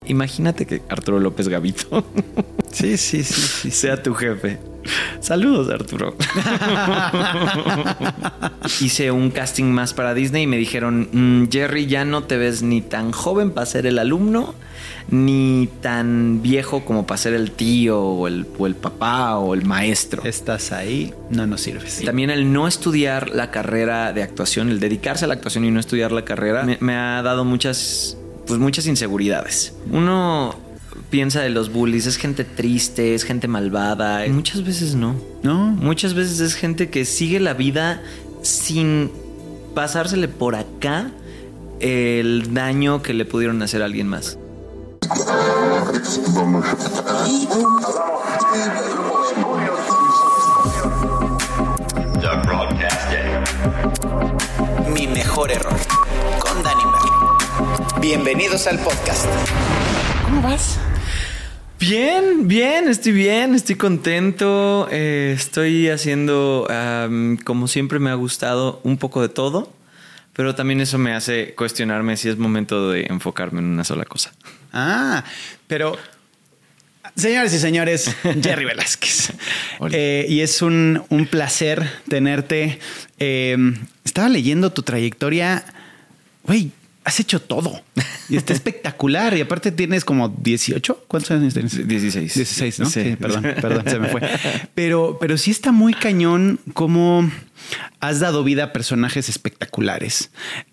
Imagínate que Arturo López Gavito Sí. sea tu jefe. Saludos, Arturo. Hice un casting más para Disney y me dijeron, Jerry, ya no te ves ni tan joven para ser el alumno, ni tan viejo como para ser el tío o el papá o el maestro. Estás ahí, no nos sirves. También el no estudiar la carrera de actuación, el dedicarse a la actuación y no estudiar la carrera, me ha dado muchas inseguridades. Uno piensa de los bullies, es gente triste, es gente malvada. Muchas veces no. Muchas veces es gente que sigue la vida sin pasársele por acá el daño que le pudieron hacer a alguien más. Mi mejor error, con Dani Merlo. Bienvenidos al podcast. ¿Cómo vas? Bien, estoy contento. Estoy haciendo, como siempre me ha gustado, un poco de todo, pero también eso me hace cuestionarme si es momento de enfocarme en una sola cosa. Pero señores y señores, Jerry Velázquez. Y es un placer tenerte. Estaba leyendo tu trayectoria. Güey, has hecho todo. Y está espectacular. Y aparte tienes como 18. ¿Cuántos años tienes? 16. 16, ¿no? Sí, perdón, se me fue. Pero sí está muy cañón cómo has dado vida a personajes espectaculares.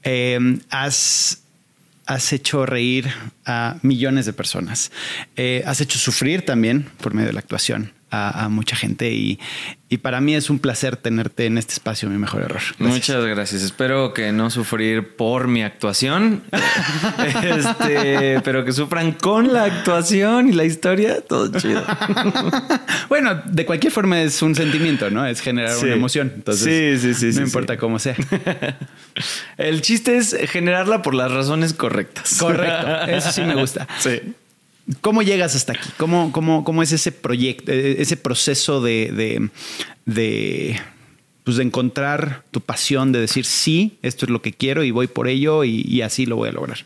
Has hecho reír a millones de personas. Has hecho sufrir también por medio de la actuación a mucha gente y para mí es un placer tenerte en este espacio, Mi Mejor Error. Gracias. Muchas gracias. Espero que no sufrir por mi actuación, pero que sufran con la actuación y la historia. Todo chido. Bueno, de cualquier forma es un sentimiento, ¿no? Es generar una emoción. Entonces, sí, no importa cómo sea. El chiste es generarla por las razones correctas. Correcto. Eso sí me gusta. Sí. ¿Cómo llegas hasta aquí? ¿Cómo es ese proyecto, ese proceso de encontrar tu pasión, de decir sí, esto es lo que quiero y voy por ello y así lo voy a lograr?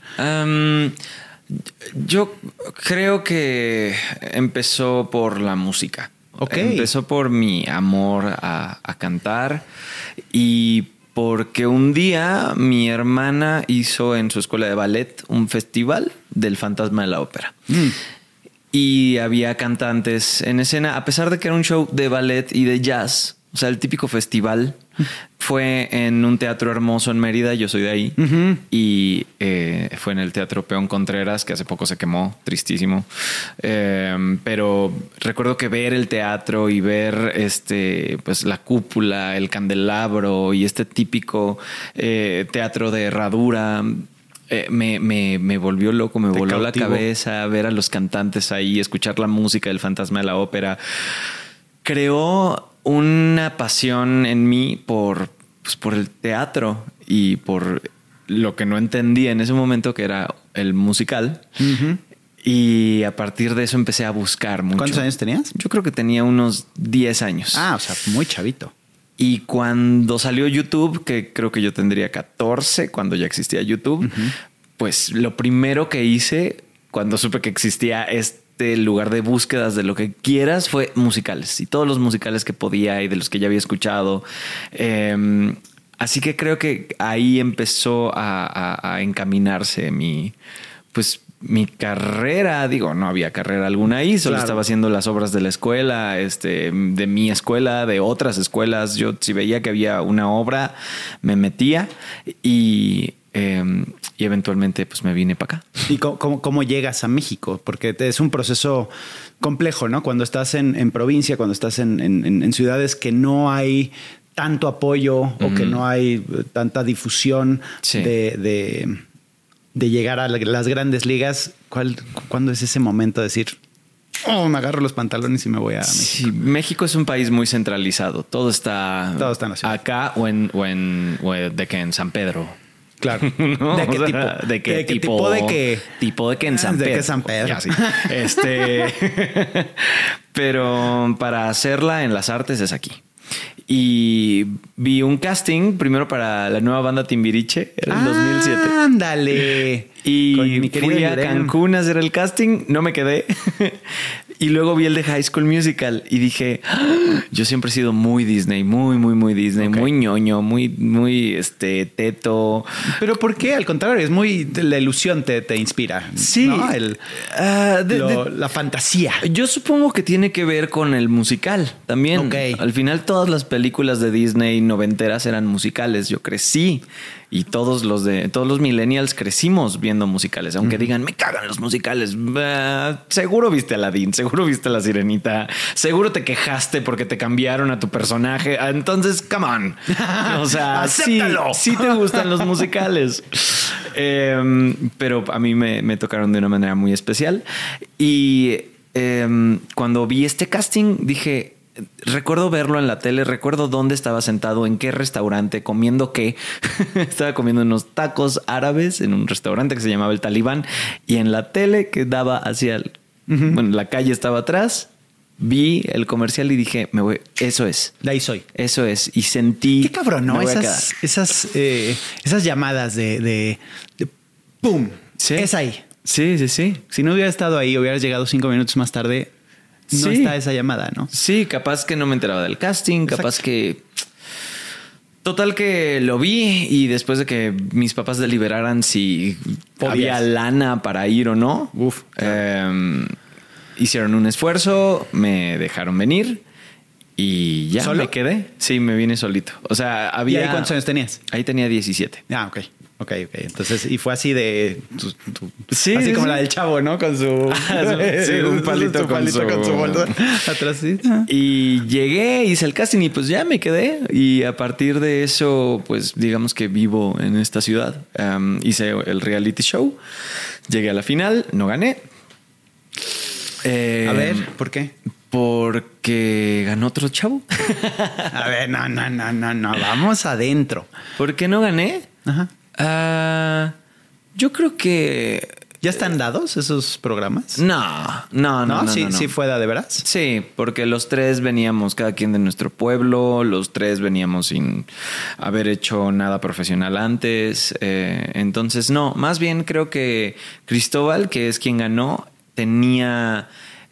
Yo creo que empezó por la música. Okay. Empezó por mi amor a cantar y porque un día mi hermana hizo en su escuela de ballet un festival del Fantasma de la Ópera. Y había cantantes en escena, a pesar de que era un show de ballet y de jazz. O sea, el típico festival fue en un teatro hermoso en Mérida. Yo soy de ahí. Y fue en el Teatro Peón Contreras, que hace poco se quemó. Tristísimo. Pero recuerdo que ver el teatro y ver pues la cúpula, el candelabro y este típico teatro de herradura me volvió loco, me voló la cabeza ver a los cantantes ahí, escuchar la música del Fantasma de la Ópera. Creó una pasión en mí por el teatro y por lo que no entendía en ese momento, que era el musical. Y a partir de eso empecé a buscar mucho. ¿Cuántos años tenías? Yo creo que tenía unos 10 años. O sea, muy chavito. Y cuando salió YouTube, que creo que yo tendría 14 cuando ya existía YouTube, pues lo primero que hice cuando supe que existía este lugar de búsquedas de lo que quieras fue musicales y todos los musicales que podía y de los que ya había escuchado. Así que creo que ahí empezó a encaminarse mi carrera. Digo, no había carrera alguna ahí, solo estaba haciendo las obras de la escuela, de mi escuela, de otras escuelas. Yo si veía que había una obra, me metía y eventualmente pues me vine para acá. ¿Y cómo llegas a México? Porque es un proceso complejo, ¿no? Cuando estás en provincia, cuando estás en ciudades que no hay tanto apoyo o que no hay tanta difusión de llegar a las grandes ligas. ¿Cuándo es ese momento de decir, me agarro los pantalones y me voy a México? Sí, México es un país muy centralizado. Todo está en la ciudad. Acá o en San Pedro. Claro. ¿No? ¿De qué tipo? ¿De qué tipo? Tipo de que en San Pedro. ¿De qué San Pedro? Ya, sí. Pero para hacerla en las artes es aquí. y vi un casting primero para la nueva banda Timbiriche, era el 2007. ¡Ándale! Y Con mi querido fui a Irene. Cancún a hacer el casting, no me quedé. Y luego vi el de High School Musical y dije, "Ah, yo siempre he sido muy Disney, muy Disney, Ok. muy ñoño, muy teto. Pero ¿por qué? Al contrario, es muy... La ilusión te inspira. Sí. ¿no? De- La fantasía. Yo supongo que tiene que ver con el musical también. Ok. Al final todas las películas de Disney noventeras eran musicales. Yo crecí y todos los millennials crecimos viendo musicales. Aunque digan, me cagan los musicales. Seguro viste Aladdin, seguro viste La Sirenita, seguro te quejaste porque te cambiaron a tu personaje. Entonces, come on. O sea, sí, ¡Acéptalo! sí te gustan los musicales. Pero a mí me tocaron de una manera muy especial. Y cuando vi este casting, dije, recuerdo verlo en la tele, recuerdo dónde estaba sentado, en qué restaurante, comiendo qué. Estaba comiendo unos tacos árabes en un restaurante que se llamaba El Talibán y en la tele que daba hacia bueno, la calle estaba atrás. Vi el comercial y dije, eso es. De ahí soy. Eso es. Y sentí. Qué cabrón, ¿no? me voy a quedar. Esas llamadas de ¡pum! Sí. Es ahí. Sí. Si no hubiera estado ahí, hubieras llegado 5 minutos más tarde, no Sí. está esa llamada, ¿no? Sí, capaz que no me enteraba del casting, capaz que... Total que lo vi y después de que mis papás deliberaran si había lana para ir o no, hicieron un esfuerzo, me dejaron venir y ya ¿Solo? me quedé. Sí, me vine solito. O sea, ¿Y había... ahí cuántos años tenías? Ahí tenía 17. Ah, ok. Entonces, y fue así de... Sí, así sí, como sí. la del chavo, ¿no? Con su... Sí, un palito con su bolsa. Atrás, sí. Y llegué, hice el casting y pues ya me quedé. Y a partir de eso, pues digamos que vivo en esta ciudad. Hice el reality show. Llegué a la final, no gané. A ver, ¿por qué? Porque ganó otro chavo. A ver, no. Vamos adentro. ¿Por qué no gané? Ajá. Yo creo que... ¿Ya están dados esos programas? No. Sí fue de veras. Sí, porque los tres veníamos cada quien de nuestro pueblo, los tres veníamos sin haber hecho nada profesional antes. Entonces, no, más bien creo que Cristóbal, que es quien ganó, tenía...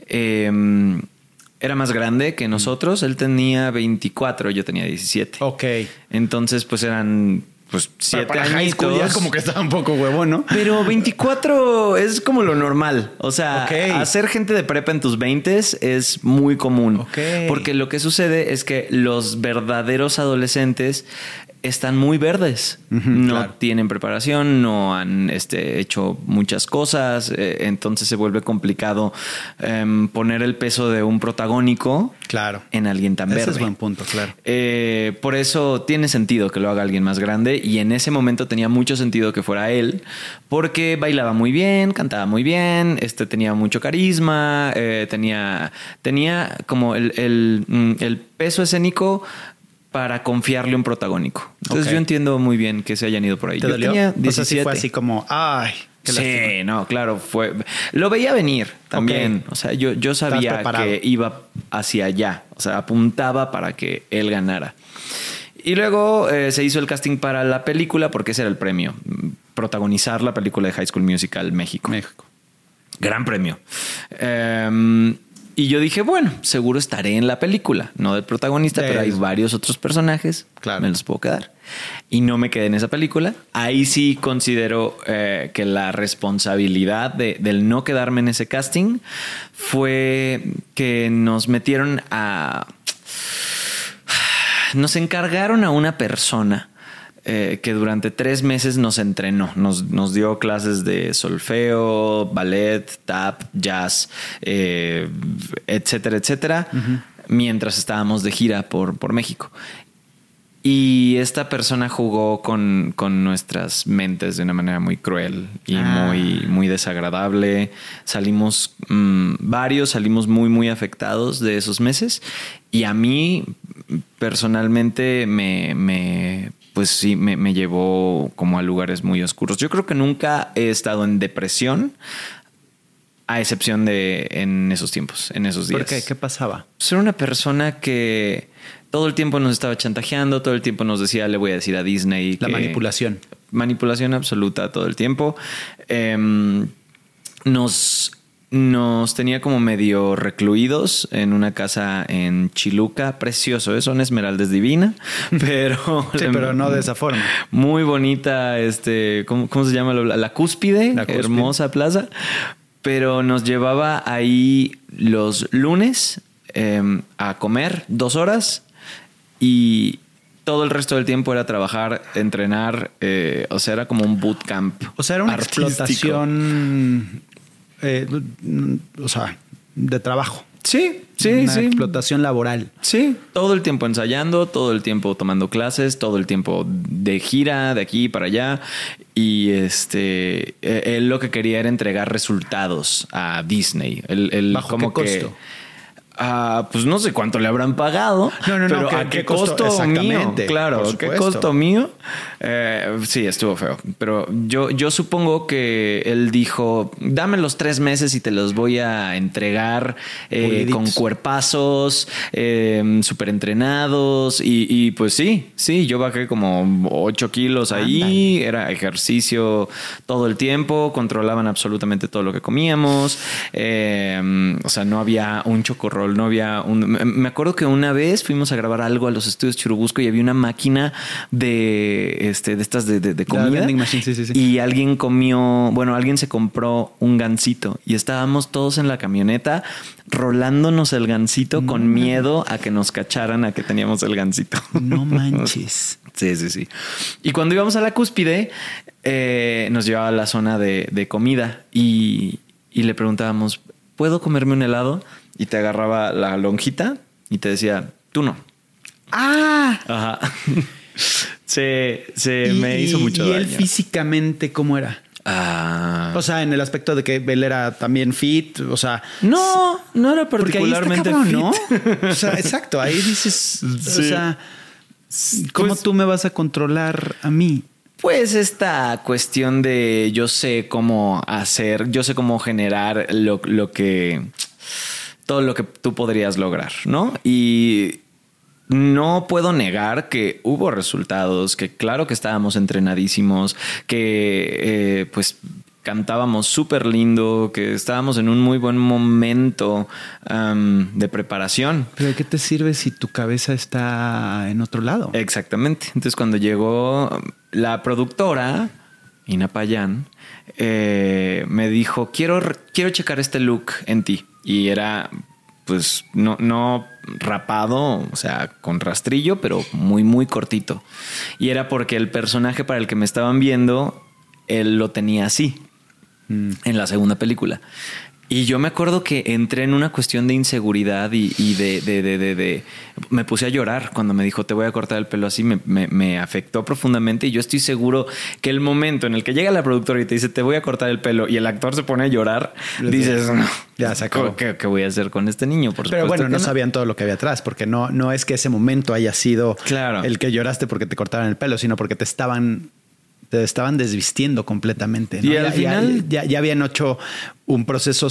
era más grande que nosotros. Él tenía 24, yo tenía 17. Ok. Entonces, pues eran... Pues 7 Para high school ya añitos. como que estaba un poco huevón, ¿no? Pero 24 es como lo normal. O sea, Ok. hacer gente de prepa en tus 20s es muy común. Ok. Porque lo que sucede es que los verdaderos adolescentes están muy verdes. No claro. tienen preparación, no han hecho muchas cosas. Entonces se vuelve complicado poner el peso de un protagónico Claro. en alguien tan verde. Ese es buen punto, claro. Por eso tiene sentido que lo haga alguien más grande y en ese momento tenía mucho sentido que fuera él porque bailaba muy bien, cantaba muy bien, tenía mucho carisma, tenía como el peso escénico para confiarle un protagónico. Entonces Ok. yo entiendo muy bien que se hayan ido por ahí. ¿Te Yo dolió? tenía O sea, 17. sí fue así como, ay, qué lástima. Sí, no, claro, lo veía venir también. Ok. O sea, yo sabía preparado. que iba hacia allá. O sea, apuntaba para que él ganara. Y luego se hizo el casting para la película porque ese era el premio. Protagonizar la película de High School Musical México. Gran premio. Y yo dije, bueno, seguro estaré en la película, no del protagonista, pero hay varios otros personajes, Claro. me los puedo quedar. Y no me quedé en esa película. Ahí sí considero que la responsabilidad del no quedarme en ese casting fue que nos metieron nos encargaron a una persona que durante 3 meses nos entrenó, nos dio clases de solfeo, ballet, tap, jazz, etcétera, etcétera, mientras estábamos de gira por México. Y esta persona jugó con nuestras mentes de una manera muy cruel y muy desagradable. Salimos salimos muy afectados de esos meses. Y a mí personalmente pues sí, me llevó como a lugares muy oscuros. Yo creo que nunca he estado en depresión a excepción de en esos tiempos, en esos días. ¿Por qué? ¿Qué pasaba? Pues era una persona que todo el tiempo nos estaba chantajeando, todo el tiempo nos decía, le voy a decir a Disney. La manipulación. Manipulación absoluta todo el tiempo. Nos tenía como medio recluidos en una casa en Chiluca, precioso, son esmeraldas divina, pero sí, pero no de esa forma. Muy bonita, ¿cómo se llama? La Cúspide, hermosa plaza, pero nos llevaba ahí los lunes a comer 2 horas y todo el resto del tiempo era trabajar, entrenar, o sea, era como un bootcamp. O sea, era una artístico. Explotación, o sea, de trabajo. Sí, una explotación laboral. Sí, todo el tiempo ensayando, todo el tiempo tomando clases, todo el tiempo de gira, de aquí para allá. Y él lo que quería era entregar resultados a Disney. ¿Bajo como qué costo? Pues no sé cuánto le habrán pagado. No. Pero ¿a qué costo mío? Claro, ¿qué costo mío? Sí, estuvo feo. Pero yo supongo que él dijo, dame los 3 meses y te los voy a entregar con cuerpazos, súper entrenados. Y pues sí, yo bajé como 8 kilos ahí. Era ejercicio todo el tiempo. Controlaban absolutamente todo lo que comíamos. O sea, no había un chocorrol. No había me acuerdo que una vez fuimos a grabar algo a los estudios Churubusco y había una máquina de estas de comida. Sí. Y alguien alguien se compró un gansito y estábamos todos en la camioneta rolándonos el gansito con miedo a que nos cacharan a que teníamos el gansito. No manches. Sí. Y cuando íbamos a la Cúspide, nos llevaba a la zona de comida y le preguntábamos, ¿puedo comerme un helado? Y te agarraba la lonjita y te decía, tú no. ¡Ah! Ajá. Me hizo mucho daño. ¿Y él físicamente cómo era? O sea, en el aspecto de que él era también fit, o sea... No era particularmente cabrón, fit. ¿no? O sea, exacto, ahí dices... Sí. O sea, ¿cómo tú me vas a controlar a mí? Pues esta cuestión de yo sé cómo hacer, yo sé cómo generar todo lo que tú podrías lograr, ¿no? Y no puedo negar que hubo resultados, que claro que estábamos entrenadísimos, que pues cantábamos súper lindo, que estábamos en un muy buen momento de preparación. ¿Pero de qué te sirve si tu cabeza está en otro lado? Exactamente. Entonces cuando llegó la productora, Ina Payán, me dijo, quiero checar este look en ti. Y era, pues, no rapado, o sea, con rastrillo, pero muy, muy cortito. Y era porque el personaje para el que me estaban viendo, él lo tenía así en la segunda película. Y yo me acuerdo que entré en una cuestión de inseguridad y me puse a llorar cuando me dijo, te voy a cortar el pelo así. Me afectó profundamente y yo estoy seguro que el momento en el que llega la productora y te dice, te voy a cortar el pelo y el actor se pone a llorar, dices, no, ya se acabó. ¿Qué voy a hacer con este niño? Pero bueno, no sabían todo lo que había atrás, porque no es que ese momento haya sido el que lloraste porque te cortaron el pelo, sino porque te estaban desvistiendo completamente, ¿no? Y al final ya habían hecho un proceso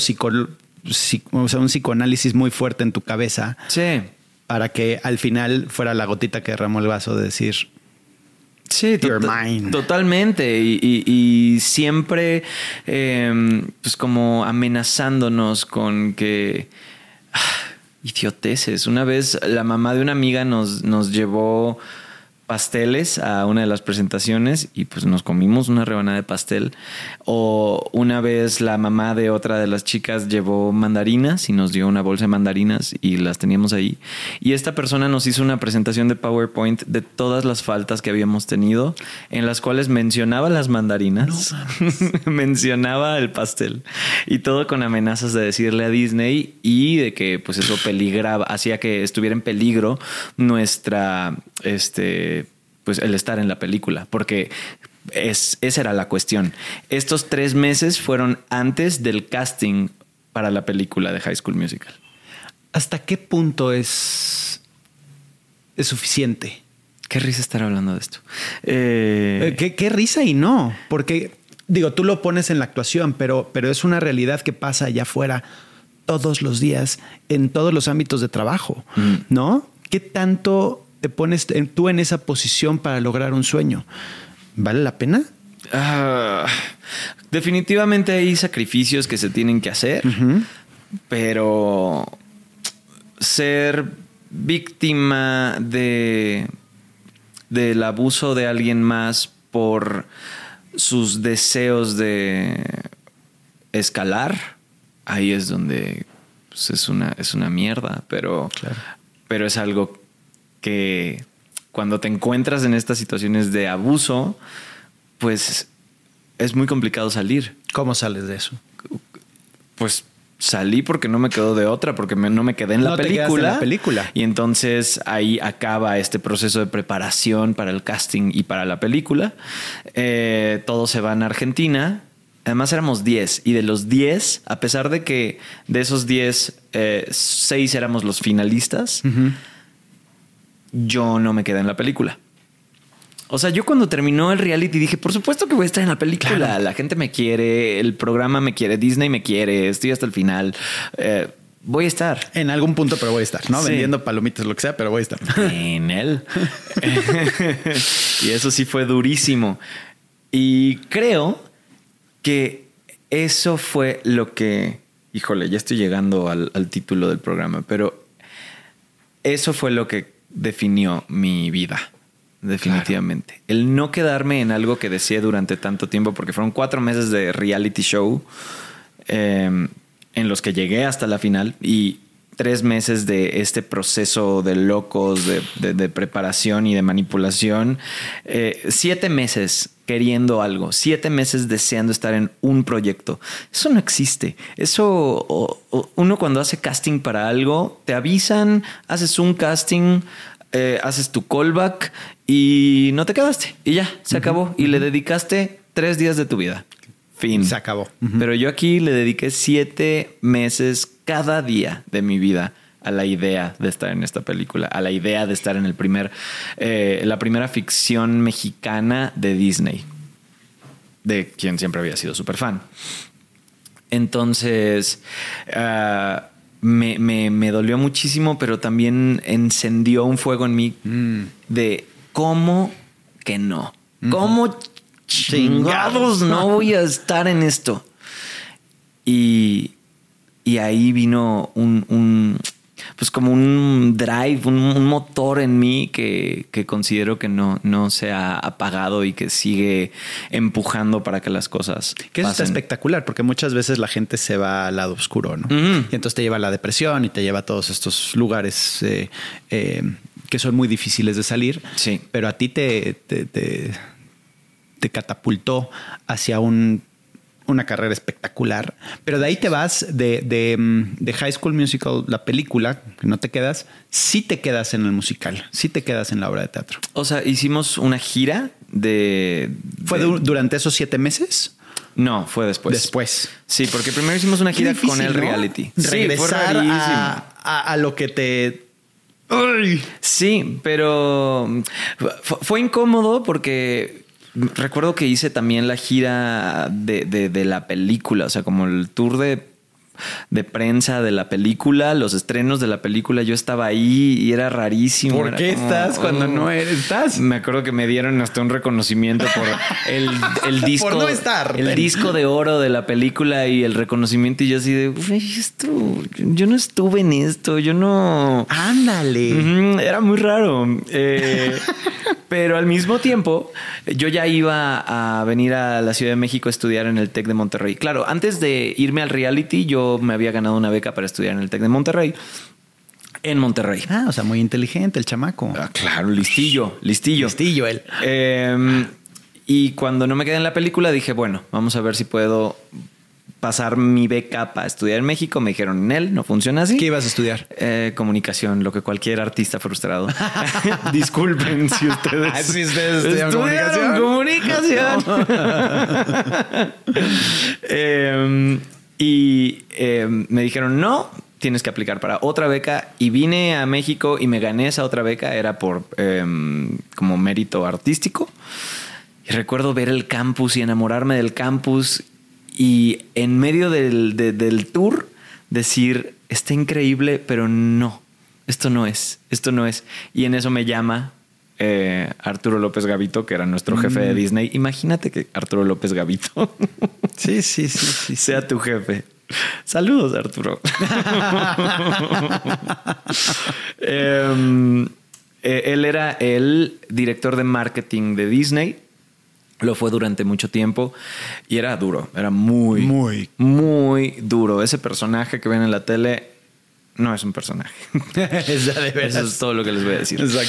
un psicoanálisis muy fuerte en tu cabeza. Sí. Para que al final fuera la gotita que derramó el vaso de decir, sí, you're mine. Totalmente. Y siempre pues como amenazándonos con que idioteces. Una vez la mamá de una amiga nos llevó pasteles a una de las presentaciones y pues nos comimos una rebanada de pastel. O una vez la mamá de otra de las chicas llevó mandarinas y nos dio una bolsa de mandarinas y las teníamos ahí. Y esta persona nos hizo una presentación de PowerPoint de todas las faltas que habíamos tenido, en las cuales mencionaba las mandarinas, mencionaba el pastel y todo con amenazas de decirle a Disney y de que pues eso peligraba, hacía que estuviera en peligro nuestra pues el estar en la película, porque esa era la cuestión. Estos 3 meses fueron antes del casting para la película de High School Musical. ¿Hasta qué punto es suficiente? Qué risa estar hablando de esto. ¿Qué risa y no? Porque digo, tú lo pones en la actuación, pero es una realidad que pasa allá afuera todos los días en todos los ámbitos de trabajo, ¿no? ¿Qué tanto te pones tú en esa posición para lograr un sueño? ¿Vale la pena? Definitivamente hay sacrificios que se tienen que hacer, pero ser víctima del abuso de alguien más por sus deseos de escalar, ahí es donde pues, es una mierda, pero es algo que cuando te encuentras en estas situaciones de abuso, pues es muy complicado salir. ¿Cómo sales de eso? Pues salí porque no me quedó de otra, porque no me quedé en la película. Y entonces ahí acaba este proceso de preparación para el casting y para la película. Todos se van a Argentina. Además éramos 10 y de los 10, a pesar de que de esos 10, 6 éramos los finalistas, yo no me quedé en la película. O sea, yo cuando terminó el reality dije, por supuesto que voy a estar en la película. Claro. La gente me quiere, el programa me quiere, Disney me quiere, estoy hasta el final. Voy a estar. En algún punto, pero voy a estar, ¿no? Sí. Vendiendo palomitas, lo que sea, pero voy a estar. En él. Y eso sí fue durísimo. Y creo que eso fue lo que... Híjole, ya estoy llegando al título del programa, pero eso fue lo que definió mi vida. Definitivamente. Claro. El no quedarme en algo que deseé durante tanto tiempo, porque fueron 4 meses de reality show en los que llegué hasta la final y 3 meses de este proceso de locos, de preparación y de manipulación. 7 meses queriendo algo, 7 meses deseando estar en un proyecto. Eso no existe. Eso, uno cuando hace casting para algo, te avisan, haces un casting, haces tu callback y no te quedaste. Y ya, se acabó. Y le dedicaste 3 días de tu vida. Fin. Se acabó. Pero yo aquí le dediqué 7 meses cada día de mi vida a la idea de estar en esta película, a la idea de estar en la primera ficción mexicana de Disney, de quien siempre había sido súper fan. Entonces, me dolió muchísimo, pero también encendió un fuego en mí de cómo que no. ¿Cómo chingados no voy a estar en esto? Y ahí vino pues como un drive, un motor en mí que considero que no se ha apagado y que sigue empujando para que las cosas que eso pasen. Está espectacular, porque muchas veces la gente se va al lado oscuro, ¿no? Y entonces te lleva a la depresión y te lleva a todos estos lugares que son muy difíciles de salir. Sí. Pero a ti te catapultó hacia una carrera espectacular, pero de ahí te vas de High School Musical, la película, que no te quedas, sí te quedas en el musical, sí te quedas en la obra de teatro. O sea, hicimos una gira ¿Fue durante esos 7 meses? No, fue después. Después. Sí, porque primero hicimos una gira difícil, con el reality. ¿no? Regresar a lo que te... ¡Ay! Sí, pero fue incómodo porque... Recuerdo que hice también la gira de la película, o sea, como el tour de prensa de la película, los estrenos de la película. Yo estaba ahí y era rarísimo. ¿Por qué estás cuando no estás? Me acuerdo que me dieron hasta un reconocimiento por el disco. Por no estar. El disco de oro de la película y el reconocimiento. Y yo así de, esto, yo no estuve en esto, yo no... Ándale. Era muy raro. Pero al mismo tiempo, yo ya iba a venir a la Ciudad de México a estudiar en el TEC de Monterrey. Claro, antes de irme al reality, yo me había ganado una beca para estudiar en el TEC de Monterrey. En Monterrey. O sea, muy inteligente el chamaco. Claro, listillo. Listillo él. Y cuando no me quedé en la película, dije, bueno, vamos a ver si puedo pasar mi beca para estudiar en México. Me dijeron, no funciona así. ¿Qué ibas a estudiar? Comunicación, lo que cualquier artista frustrado. Disculpen si ustedes... Si ustedes estudian comunicación. Me dijeron, no, tienes que aplicar para otra beca. Y vine a México y me gané esa otra beca. Era por como mérito artístico. Y recuerdo ver el campus y enamorarme del campus y en medio del tour decir, está increíble, pero no, esto no es. Y en eso me llama Arturo López Gavito, que era nuestro jefe de Disney. Imagínate que Arturo López Gavito Sí. sea tu jefe. Saludos, Arturo. Él era el director de marketing de Disney. Lo fue durante mucho tiempo y era duro. Era muy duro. Ese personaje que ven en la tele no es un personaje. Esa de veras. Eso es todo lo que les voy a decir. Exacto.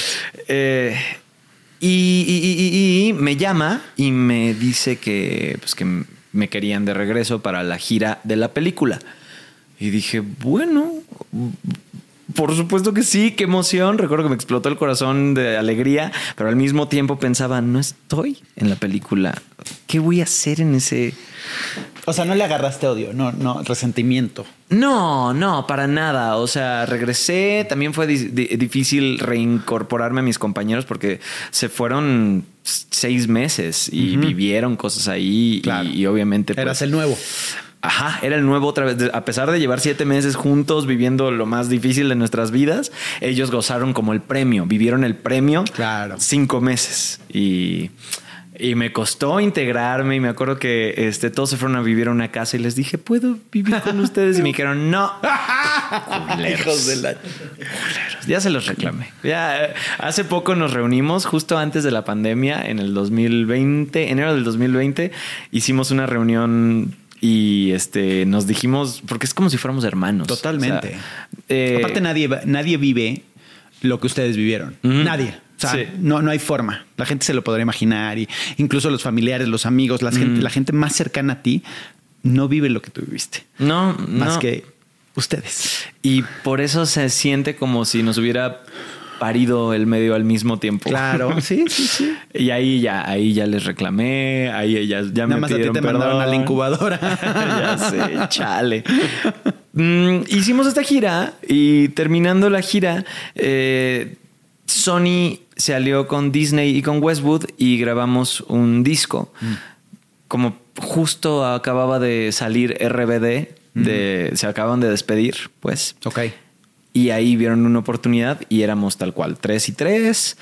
Y me llama y me dice que me querían de regreso para la gira de la película. Y dije, bueno, por supuesto que sí, qué emoción. Recuerdo que me explotó el corazón de alegría, pero al mismo tiempo pensaba, no estoy en la película. ¿Qué voy a hacer en ese...? O sea, no le agarraste odio, no, resentimiento. No, para nada. O sea, regresé. También fue difícil reincorporarme a mis compañeros porque se fueron 6 meses y vivieron cosas ahí. Claro. Y obviamente... pues, eras el nuevo. Ajá, era el nuevo otra vez. A pesar de llevar 7 meses juntos viviendo lo más difícil de nuestras vidas, ellos gozaron como el premio. Vivieron el premio. Claro. 5 meses. Y me costó integrarme y me acuerdo que todos se fueron a vivir a una casa y les dije, ¿puedo vivir con ustedes? Y me dijeron, no. Culeros. Hijos de la... Culeros. Ya se los reclamé. Ya hace poco nos reunimos, justo antes de la pandemia, en el 2020, enero del 2020, hicimos una reunión y nos dijimos, porque es como si fuéramos hermanos. Totalmente. O sea, aparte nadie vive lo que ustedes vivieron. Nadie. O sea, sí. no hay forma. La gente se lo podrá imaginar y incluso los familiares, los amigos, la gente más cercana a ti no vive lo que tú viviste. Más que ustedes. Y por eso se siente como si nos hubiera parido el medio al mismo tiempo. Claro, sí. Y ahí ya les reclamé, ahí ya nada me más a ti te pidieron perdón. mandaron a la incubadora. Ya sé, chale. Hicimos esta gira y terminando la gira, Sony se alió con Disney y con Westwood y grabamos un disco. Como justo acababa de salir RBD, se acaban de despedir, pues. Ok. Y ahí vieron una oportunidad y éramos tal cual, 3 y 3.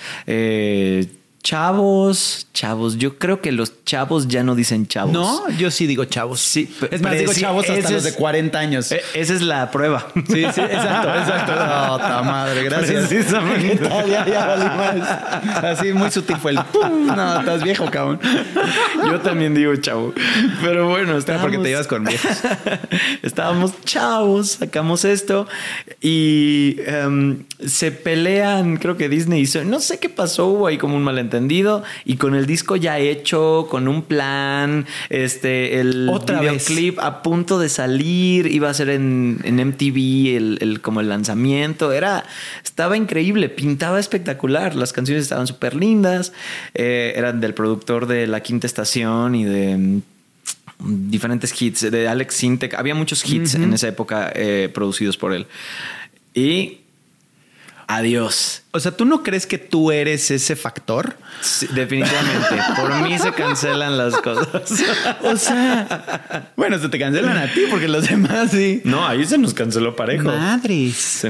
Chavos. Yo creo que los chavos ya no dicen chavos. No, yo sí digo chavos. Sí, es más, digo chavos hasta los de 40 años. Esa es la prueba. Sí, exacto. No, ta madre, gracias. Precisamente. ya valí más. Así muy sutil fue el pum. No, estás viejo, cabrón. Yo también digo chavo. Pero bueno, porque te llevas con viejos. Estábamos chavos, sacamos esto y se pelean, creo que Disney hizo, no sé qué pasó, hubo ahí como un malentendido y con el disco ya hecho, con un plan, el videoclip a punto de salir, iba a ser en MTV como el lanzamiento, estaba increíble, pintaba espectacular, las canciones estaban súper lindas, eran del productor de La Quinta Estación y de diferentes hits, de Alex Sintek, había muchos hits en esa época producidos por él. Y adiós. O sea, ¿tú no crees que tú eres ese factor? Sí, definitivamente. Por mí se cancelan las cosas. O sea, bueno, se te cancelan a ti porque los demás sí. No, ahí se nos canceló parejo. Madres.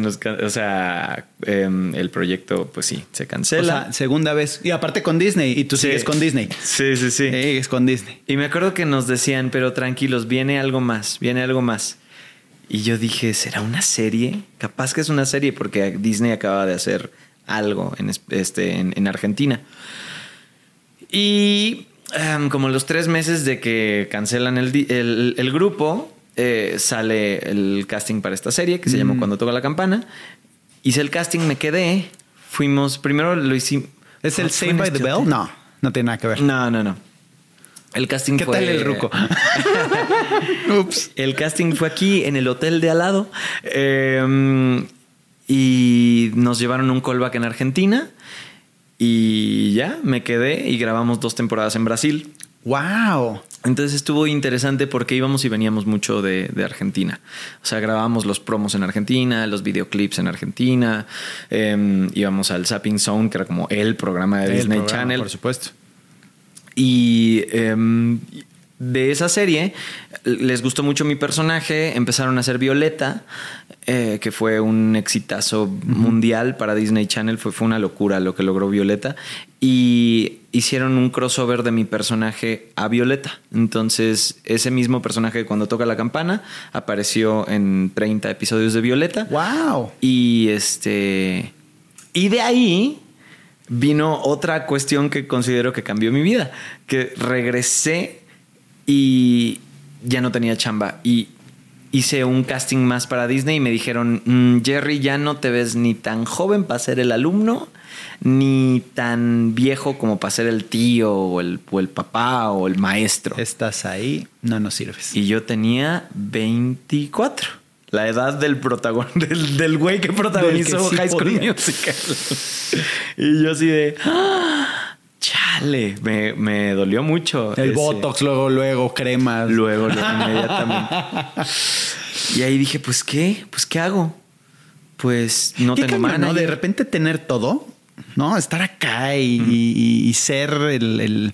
El proyecto, pues sí, se cancela. O sea, segunda vez. Y aparte con Disney. Y tú sigues con Disney. Sí. Sigues con Disney. Y me acuerdo que nos decían, pero tranquilos, viene algo más. Y yo dije, ¿será una serie? Capaz que es una serie porque Disney acaba de hacer algo en Argentina. Y como los 3 meses de que cancelan el grupo, sale el casting para esta serie que se llama Cuando Toca la Campana. Hice el casting, me quedé. Primero lo hicimos. ¿Es el Saved by the Bell? No tiene nada que ver. No. El casting ¿Qué tal el ruco? Ups. El casting fue aquí en el hotel de al lado y nos llevaron un callback en Argentina y ya me quedé y grabamos 2 temporadas en Brasil. ¡Wow! Entonces estuvo interesante porque íbamos y veníamos mucho de Argentina. O sea, grabábamos los promos en Argentina, los videoclips en Argentina, íbamos al Zapping Zone, que era como el programa de Disney Channel. Por supuesto. Y de esa serie les gustó mucho mi personaje, empezaron a hacer Violeta, que fue un exitazo mundial para Disney Channel, fue una locura lo que logró Violeta, y hicieron un crossover de mi personaje a Violeta. Entonces ese mismo personaje, cuando toca la campana, apareció en 30 episodios de Violeta. ¡Wow! Y de ahí vino otra cuestión que considero que cambió mi vida, que regresé y ya no tenía chamba y hice un casting más para Disney y me dijeron, Jerry, ya no te ves ni tan joven para ser el alumno ni tan viejo como para ser el tío o el papá o el maestro. Estás ahí, no nos sirves. Y yo tenía 24, la edad del del güey que protagonizó sí High School podía. Musical. Y yo así de... Chale, me dolió mucho. El Botox, luego cremas. Luego, inmediatamente. Y ahí dije, pues ¿qué hago? Pues no tengo cañón, ¿no? manager. De repente tener todo, ¿no? Estar acá y ser el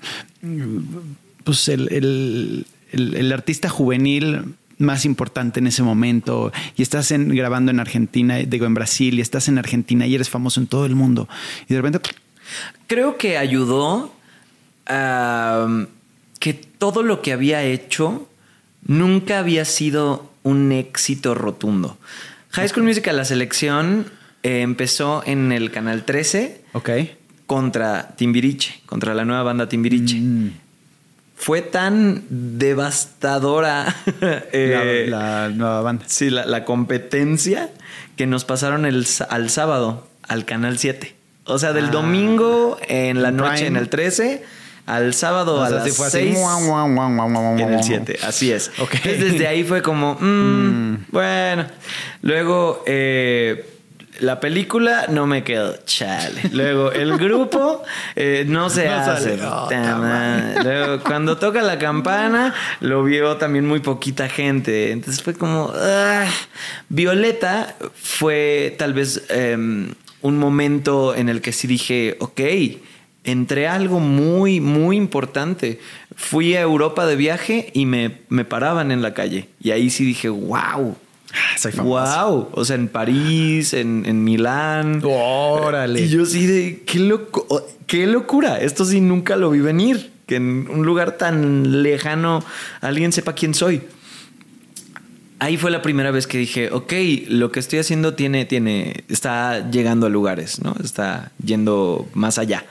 artista juvenil más importante en ese momento, y estás grabando en Argentina, digo en Brasil, y estás en Argentina y eres famoso en todo el mundo. Y de repente... Creo que ayudó a que todo lo que había hecho nunca había sido un éxito rotundo. High School Musical, la selección, empezó en el Canal 13 contra Timbiriche, contra la nueva banda Timbiriche. Fue tan devastadora la nueva banda. Sí, la competencia, que nos pasaron al sábado al Canal 7. O sea, del domingo en la noche en el 13 al sábado a las 6 en el 7. Así es. Entonces, desde ahí fue como, bueno. Luego, la película no me quedó, chale. Luego, el grupo no se hace. Luego, cuando toca la campana, lo vio también muy poquita gente. Entonces fue como... Violeta fue tal vez... un momento en el que sí dije, ok, entré a algo muy, muy importante. Fui a Europa de viaje y me paraban en la calle. Y ahí sí dije, wow. Soy famoso. Wow. O sea, en París, en Milán. ¡Órale! Y yo sí de, qué locura. Esto sí nunca lo vi venir. Que en un lugar tan lejano alguien sepa quién soy. Ahí fue la primera vez que dije, ok, lo que estoy haciendo está llegando a lugares, ¿no? Está yendo más allá.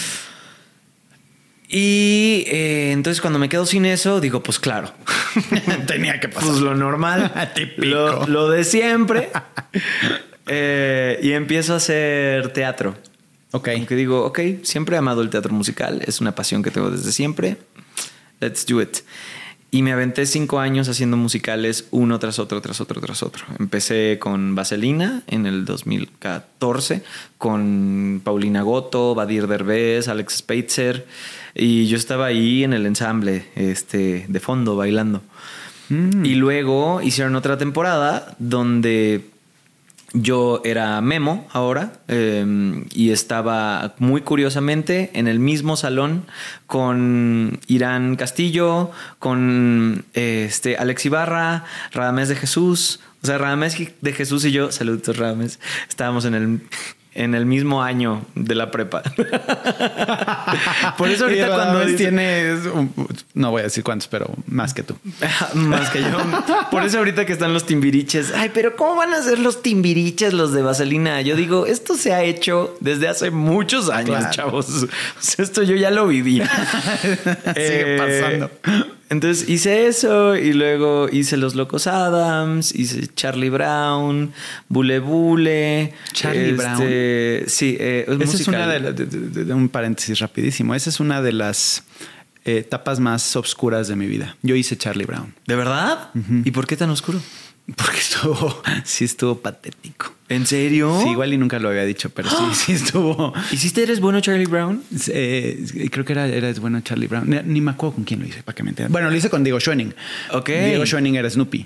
Y entonces cuando me quedo sin eso, digo, pues claro. Tenía que pasar. Pues lo normal. Típico. Lo de siempre. Y empiezo a hacer teatro. Aunque digo, ok, siempre he amado el teatro musical. Es una pasión que tengo desde siempre. Let's do it. Y me aventé 5 años haciendo musicales uno tras otro. Empecé con Vaselina en el 2014, con Paulina Goto, Badir Derbez, Alex Spitzer. Y yo estaba ahí en el ensamble, de fondo, bailando. Y luego hicieron otra temporada donde yo era Memo ahora, y estaba muy curiosamente en el mismo salón con Irán Castillo, con Alex Ibarra, Radamés de Jesús. O sea, Radamés de Jesús y yo, saludos Radamés, estábamos en el mismo año de la prepa. Por eso ahorita cuando tienes, no voy a decir cuántos, pero más que tú. Más que yo. Por eso ahorita que están los Timbiriches. Ay, pero ¿cómo van a ser los Timbiriches los de Vaselina? Yo digo, esto se ha hecho desde hace muchos años, chavos. O sea, esto yo ya lo viví. Sigue pasando. Entonces hice eso y luego hice Los Locos Adams, hice Charlie Brown, Bule Bule. Charlie Brown. Sí, es esa musical. es una de un paréntesis rapidísimo. Esa es una de las etapas más oscuras de mi vida. Yo hice Charlie Brown. ¿De verdad? ¿Y por qué tan oscuro? Porque estuvo patético. ¿En serio? Sí, igual y nunca lo había dicho, pero sí estuvo. ¿Hiciste Eres Bueno Charlie Brown? Creo que era bueno Charlie Brown. Ni me acuerdo con quién lo hice, para que me entiendan. Bueno, lo hice con Diego Schoening. Diego Schoening era Snoopy.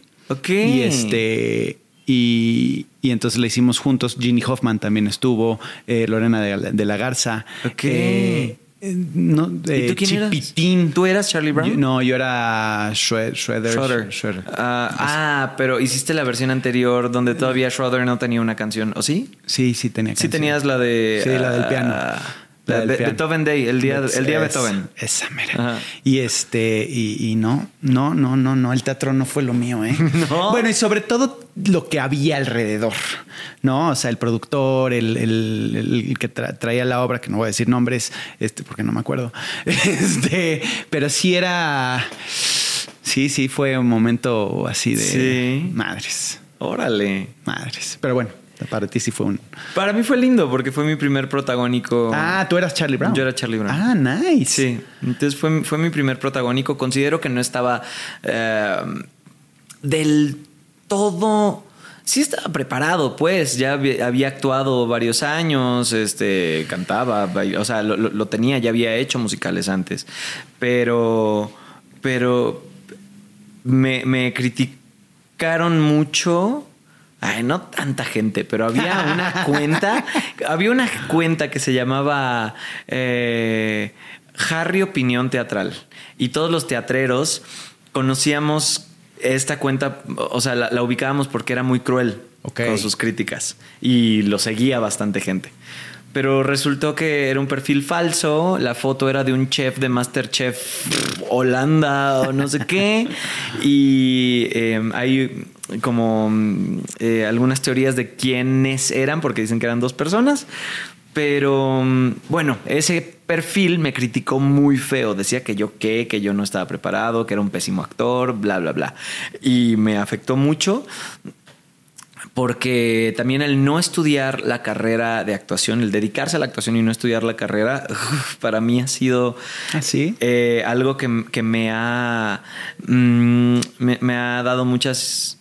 Y entonces le hicimos juntos. Ginny Hoffman también estuvo. Lorena de la Garza. No, ¿Y tú quién Chipitín. eras? ¿Tú eras Charlie Brown? Yo era Schroeder. Pero hiciste la versión anterior donde todavía Schroeder no tenía una canción, ¿o sí? Sí, tenía canción. Sí tenías la de... Sí, la del piano. La de Beethoven Day, el día Beethoven. Esa mera. Ajá. Y no, el teatro no fue lo mío, ¿eh? ¿No? Bueno, y sobre todo lo que había alrededor, ¿no? O sea, el productor, el que traía la obra, que no voy a decir nombres, porque no me acuerdo. Pero sí era... Sí, fue un momento así de... Sí. Madres. Órale. Madres. Pero bueno. Para ti sí fue un... Para mí fue lindo porque fue mi primer protagónico. Ah, ¿tú eras Charlie Brown? Yo era Charlie Brown. Ah, nice. Sí, entonces fue mi primer protagónico. Considero que no estaba del todo... Sí estaba preparado, pues. Ya había actuado varios años, cantaba, o sea, lo tenía, ya había hecho musicales antes. Pero me criticaron mucho... Ay, no tanta gente, pero había una cuenta que se llamaba Harry Opinión Teatral. Y todos los teatreros conocíamos esta cuenta, o sea, la ubicábamos porque era muy cruel con sus críticas. Y lo seguía bastante gente. Pero resultó que era un perfil falso. La foto era de un chef de MasterChef Holanda o no sé qué. Y hay como algunas teorías de quiénes eran, porque dicen que eran 2 personas. Pero bueno, ese perfil me criticó muy feo. Decía que yo no estaba preparado, que era un pésimo actor, bla, bla, bla. Y me afectó mucho. Porque también el no estudiar la carrera de actuación, el dedicarse a la actuación y no estudiar la carrera, para mí ha sido algo que me ha dado muchas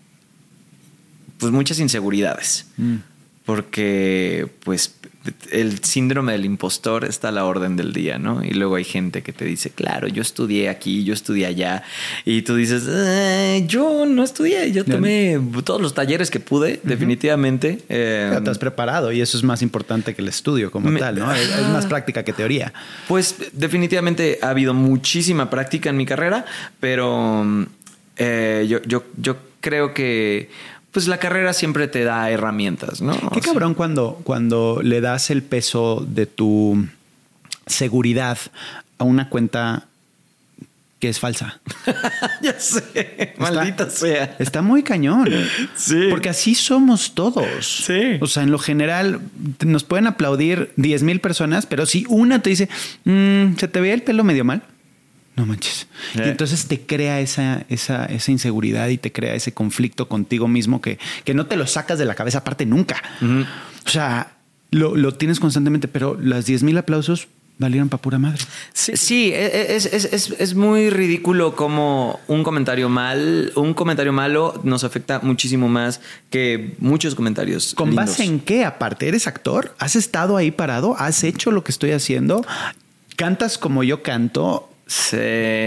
inseguridades. Porque pues el síndrome del impostor está a la orden del día, ¿no? Y luego hay gente que te dice, claro, yo estudié aquí, yo estudié allá. Y tú dices, yo no estudié, yo tomé todos los talleres que pude, definitivamente. Pero te has preparado y eso es más importante que el estudio como tal, ¿no? Es más práctica que teoría. Pues definitivamente ha habido muchísima práctica en mi carrera, pero yo creo que... Pues la carrera siempre te da herramientas, ¿no? Qué cabrón cuando le das el peso de tu seguridad a una cuenta que es falsa. Ya sé. Maldita sea. Está muy cañón. Sí. Porque así somos todos. Sí. O sea, en lo general nos pueden aplaudir 10,000 personas, pero si una te dice, se te ve el pelo medio mal. No manches. Y entonces te crea esa inseguridad y te crea ese conflicto contigo mismo que no te lo sacas de la cabeza aparte nunca. Uh-huh. O sea, lo tienes constantemente, pero las 10,000 aplausos valieron para pura madre. Sí, es muy ridículo como un comentario malo nos afecta muchísimo más que muchos comentarios ¿Con lindos. base en qué aparte? ¿Eres actor? ¿Has estado ahí parado? ¿Has hecho lo que estoy haciendo? ¿Cantas como yo canto? Sí.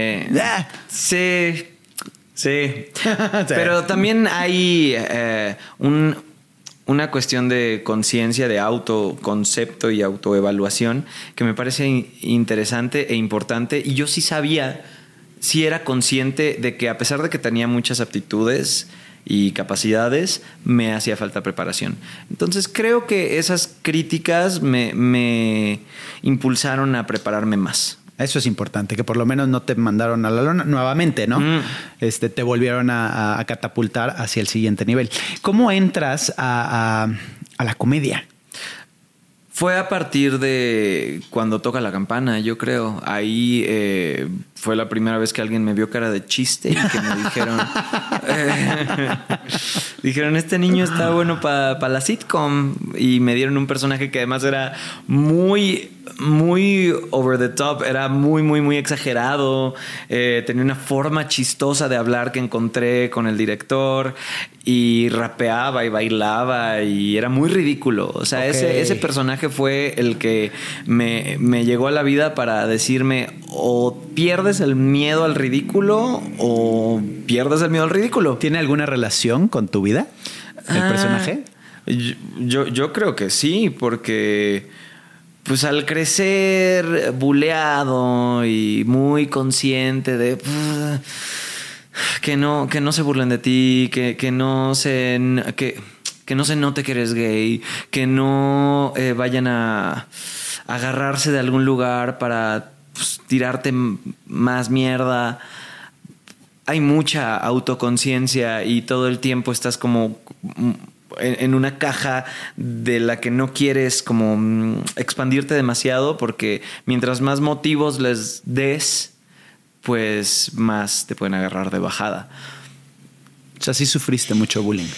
Pero también hay una cuestión de conciencia, de autoconcepto y autoevaluación que me parece interesante e importante. Y yo sí era consciente de que a pesar de que tenía muchas aptitudes y capacidades, me hacía falta preparación. Entonces creo que esas críticas me impulsaron a prepararme más. Eso es importante, que por lo menos no te mandaron a la lona nuevamente, ¿no? Te volvieron a catapultar hacia el siguiente nivel. ¿Cómo entras a la comedia? Fue a partir de cuando toca la campana, yo creo. Ahí fue la primera vez que alguien me vio cara de chiste y que me dijeron, este niño está bueno para la sitcom. Y me dieron un personaje que además era muy, muy over the top. Era muy, muy, muy exagerado. Tenía una forma chistosa de hablar que encontré con el director. Y rapeaba y bailaba y era muy ridículo. O sea, ese personaje fue el que me llegó a la vida para decirme o pierdes el miedo al ridículo o pierdes el miedo al ridículo. ¿Tiene alguna relación con tu vida el personaje? Yo creo que sí, porque pues al crecer buleado y muy consciente de que no se burlen de ti, que no se note que eres gay, que no vayan a agarrarse de algún lugar para pues, tirarte más mierda. Hay mucha autoconciencia y todo el tiempo estás como en una caja de la que no quieres como expandirte demasiado, porque mientras más motivos les des, pues más te pueden agarrar de bajada. O sea, sí sufriste mucho bullying.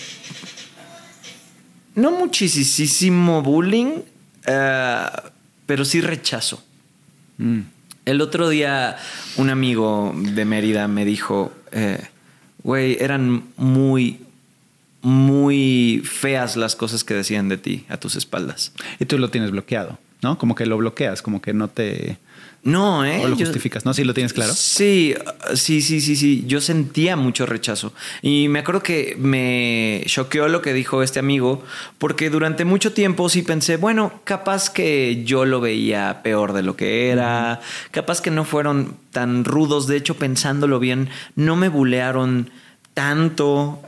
No muchísimo bullying, pero sí rechazo. El otro día un amigo de Mérida me dijo, güey, eran muy, muy feas las cosas que decían de ti a tus espaldas. Y tú lo tienes bloqueado, ¿no? Como que lo bloqueas, como que no te... No, o lo justificas, ¿no? ¿Sí lo tienes claro? Sí. Yo sentía mucho rechazo. Y me acuerdo que me choqueó lo que dijo este amigo, porque durante mucho tiempo sí pensé, bueno, capaz que yo lo veía peor de lo que era, capaz que no fueron tan rudos. De hecho, pensándolo bien, no me bulearon tanto.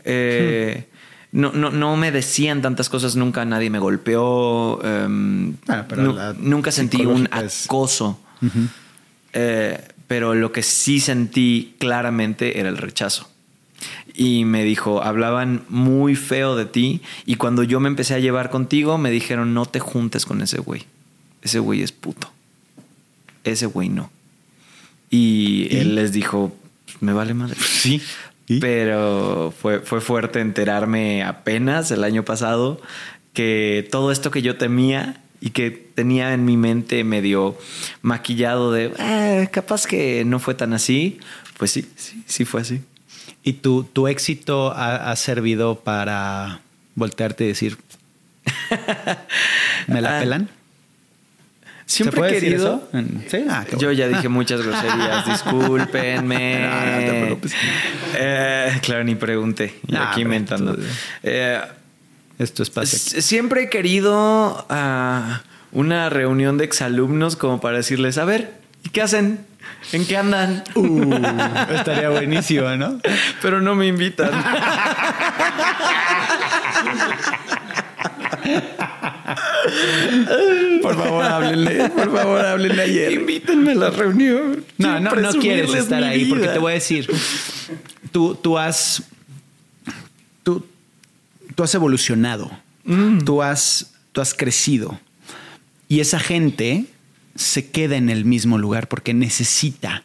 No me decían tantas cosas, nunca nadie me golpeó. Nunca sentí un acoso. Pero lo que sí sentí claramente era el rechazo. Y me dijo, hablaban muy feo de ti, y cuando yo me empecé a llevar contigo me dijeron, no te juntes con ese güey. Ese güey es puto. Ese güey no. Y él les dijo, me vale madre. Sí. Pero fue fuerte enterarme apenas el año pasado que todo esto que yo temía y que tenía en mi mente medio maquillado de capaz que no fue tan así, pues sí fue así. ¿Y tu éxito ha servido para voltearte y decir ¿me la pelan? Siempre he querido. ¿Sí? Yo ya dije muchas groserías, discúlpenme. No te preocupes. Claro, ni pregunté. Y aquí inventando. Es tu espacio aquí. Siempre he querido una reunión de exalumnos como para decirles, a ver, ¿y qué hacen? ¿En qué andan? Estaría buenísimo, ¿no? Pero no me invitan. Por favor, háblenle ayer. Invítenme a la reunión. No quieres estar ahí, porque te voy a decir, tú has evolucionado, tú has maltratu y esa gente se queda en el mismo lugar porque necesita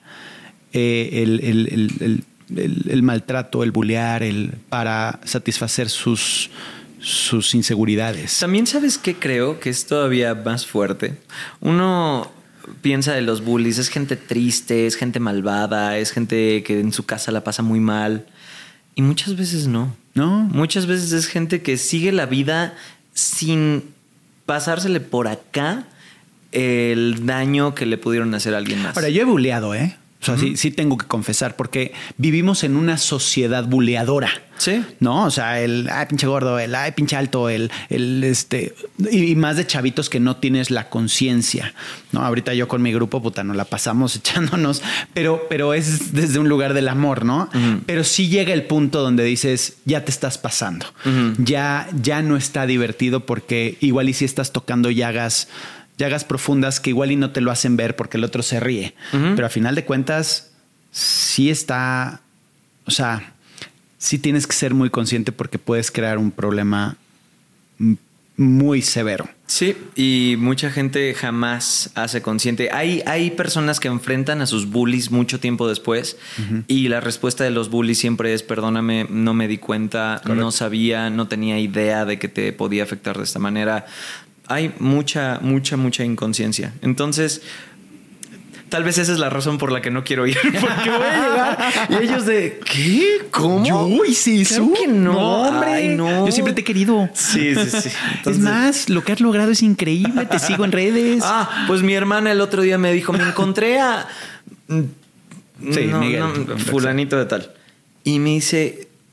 el maltrato, el bullear, para satisfacer sus inseguridades. También, ¿sabes qué creo? Que es todavía más fuerte. Uno piensa de los bullies, es gente triste, es gente malvada, es gente que en su casa la pasa muy mal. Y muchas veces no. Muchas veces es gente que sigue la vida sin pasársele por acá el daño que le pudieron hacer a alguien más. Ahora, yo he bulleado, O sea, sí tengo que confesar, porque vivimos en una sociedad buleadora. Sí. ¿No? O sea, pinche gordo, pinche alto, y más de chavitos que no tienes la conciencia, ¿no? Ahorita yo con mi grupo, nos la pasamos echándonos, pero es desde un lugar del amor, ¿no? Pero sí llega el punto donde dices, ya te estás pasando. Ya no está divertido, porque igual y si estás tocando llagas profundas que igual y no te lo hacen ver porque el otro se ríe. Pero a final de cuentas, sí está... O sea, sí tienes que ser muy consciente porque puedes crear un problema muy severo. Sí, y mucha gente jamás hace consciente. Hay personas que enfrentan a sus bullies mucho tiempo después y la respuesta de los bullies siempre es, perdóname, no me di cuenta, correcto, no sabía, no tenía idea de que te podía afectar de esta manera. Hay mucha inconsciencia. Entonces, tal vez esa es la razón por la que no quiero ir. Porque voy a llegar y ellos de... ¿Qué? ¿Cómo? ¿Yo hice eso? Claro que no. No, hombre. Ay, no. Yo siempre te he querido. Sí. Entonces... Es más, lo que has logrado es increíble. Te sigo en redes. Pues mi hermana el otro día me dijo, me encontré a... Sí, Miguel. fulanito de tal. Y me dice...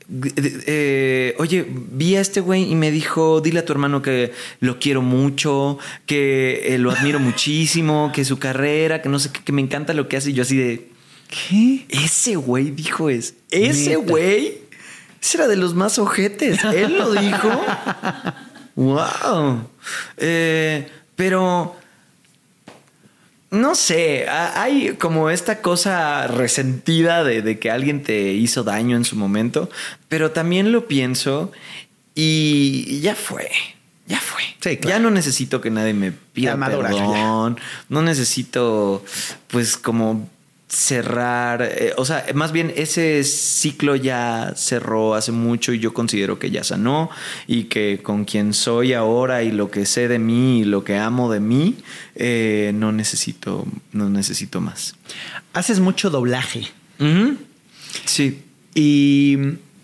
oye, vi a este güey y me dijo, dile a tu hermano que lo quiero mucho, que lo admiro muchísimo, que su carrera, que no sé qué, que me encanta lo que hace. Y yo así de, ¿qué? ese güey dijo eso. Ese Neta. güey, ese era de los más ojetes. Él lo dijo. Wow. Pero no sé, hay como esta cosa resentida de que alguien te hizo daño en su momento, pero también lo pienso y ya fue. Ya fue. Sí, claro. Ya no necesito que nadie me pida Ya maduras, perdón. No necesito, pues, como cerrar. O sea, más bien ese ciclo ya cerró hace mucho y yo considero que ya sanó y que con quien soy ahora y lo que sé de mí y lo que amo de mí, no necesito más. Haces mucho doblaje. Ujú. Sí. Y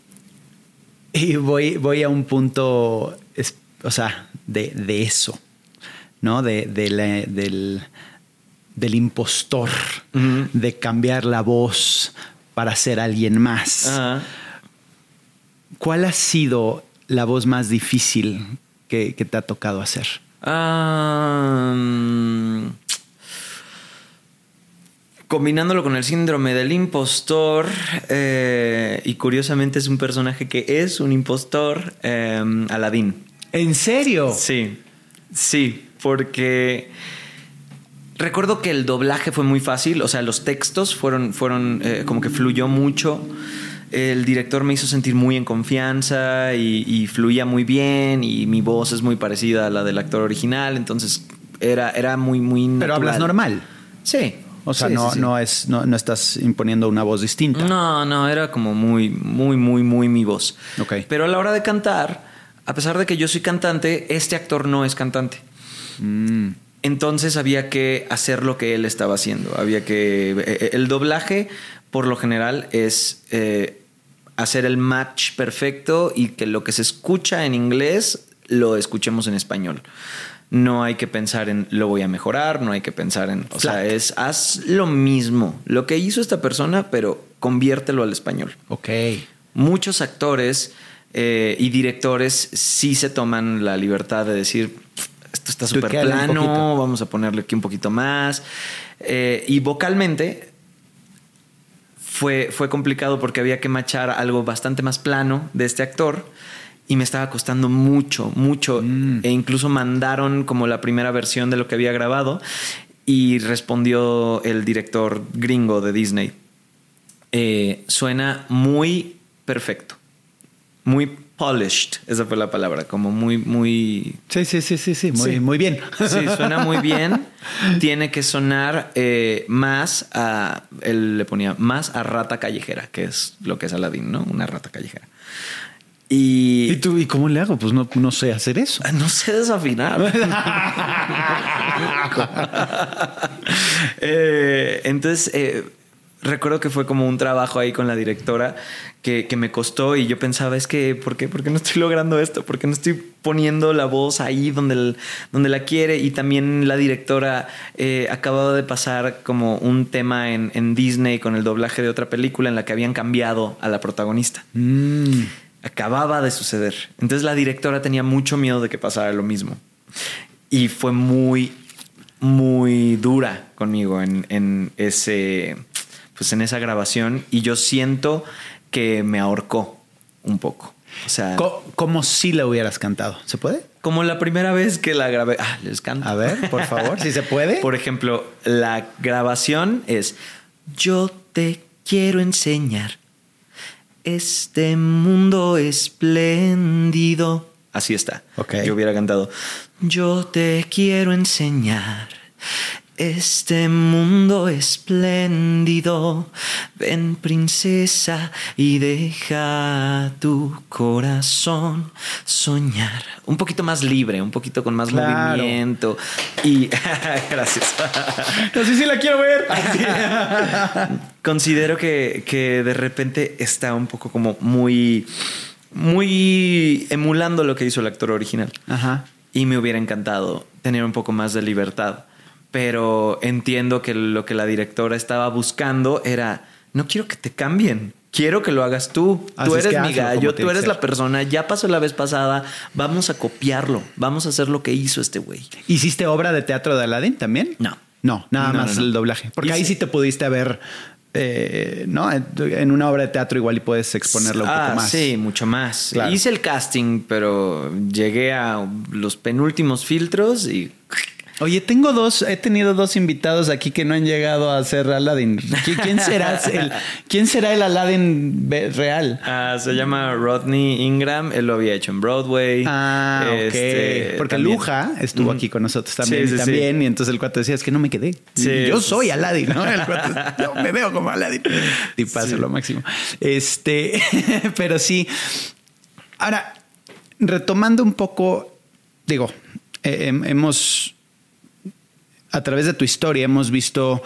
voy a un punto, o sea, de eso, ¿no? Del impostor, Ujú. de cambiar la voz para ser alguien más. Ajá. ¿Cuál ha sido la voz más difícil que te ha tocado hacer? Combinándolo con el síndrome del impostor, y curiosamente es un personaje que es un impostor, Aladdin. ¿En serio? Sí, porque recuerdo que el doblaje fue muy fácil, o sea, los textos fueron como que fluyó mucho. El director me hizo sentir muy en confianza y fluía muy bien y mi voz es muy parecida a la del actor original, entonces era muy natural. Pero hablas normal. Sí. O sea, Sí, no, sí, sí. no estás imponiendo una voz distinta. No, era como muy mi voz. Ok. Pero a la hora de cantar, a pesar de que yo soy cantante, este actor no es cantante. Entonces había que hacer lo que él estaba haciendo. El doblaje, por lo general, es hacer el match perfecto y que lo que se escucha en inglés lo escuchemos en español. No hay que pensar en lo voy a mejorar, no hay que pensar en... O sea, haz lo mismo, lo que hizo esta persona, pero conviértelo al español. Ok. Muchos actores y directores sí se toman la libertad de decir, esto está súper Tweakearle un plano, poquito. vamos a ponerle aquí un poquito más. Y vocalmente fue complicado porque había que machar algo bastante más plano de este actor. Y me estaba costando mucho. E incluso mandaron como la primera versión de lo que había grabado. Y respondió el director gringo de Disney. Suena muy perfecto. Muy polished. Esa fue la palabra. Como muy... Sí. Muy bien. Sí, suena muy bien. Tiene que sonar más a... Él le ponía más a rata callejera, que es lo que es Aladdin, ¿no? Una rata callejera. ¿Y tú, y cómo le hago? Pues no sé hacer eso. No sé desafinar. Entonces, recuerdo que fue como un trabajo ahí con la directora que me costó y yo pensaba, es que, ¿por qué no estoy logrando esto? ¿Por qué no estoy poniendo la voz ahí donde la quiere? Y también la directora acababa de pasar como un tema en Disney con el doblaje de otra película en la que habían cambiado a la protagonista. Acababa de suceder. Entonces la directora tenía mucho miedo de que pasara lo mismo. Y fue muy dura conmigo en esa grabación. Y yo siento que me ahorcó un poco. O sea, ¿Cómo si la hubieras cantado? ¿Se puede? como la primera vez que la grabé. Les canto. A ver, por favor, si se puede. Por ejemplo, la grabación es: yo te quiero enseñar este mundo espléndido. Así está. Ok. Yo hubiera cantado: yo te quiero enseñar este mundo espléndido. Ven, princesa, y deja tu corazón soñar. Un poquito más libre, un poquito con más Claro. movimiento. Y gracias. No sé si la quiero ver. Considero que de repente está un poco como muy emulando lo que hizo el actor original. Ajá. Y me hubiera encantado tener un poco más de libertad. Pero entiendo que lo que la directora estaba buscando era: no quiero que te cambien. quiero que lo hagas tú. Tú Así es eres que mi hazlo gallo, como tiene tú que eres ser. la persona. Ya pasó la vez pasada. Vamos a copiarlo. Vamos a hacer lo que hizo este güey. ¿Hiciste obra de teatro de Aladdin también? No. No, nada No, más no, no. el doblaje. Porque ahí Hice- sí te pudiste haber, ¿no? En una obra de teatro igual y puedes exponerlo un poco más. Sí, mucho más. Claro. Hice el casting, pero llegué a los penúltimos filtros y... Oye, he tenido dos invitados aquí que no han llegado a ser Aladdin. ¿Quién será el Aladdin real? se llama Rodney Ingram. Él lo había hecho en Broadway. Ok. Porque también. Luja estuvo aquí con nosotros también. Sí, sí, también. sí. Y entonces el cuate decía, es que no me quedé. Sí, Y yo sí, soy sí. Aladdin, ¿no? El cuate, yo me veo como Aladdin. Y pasa lo máximo. Pero sí. Ahora, retomando un poco, digo, hemos... A través de tu historia hemos visto,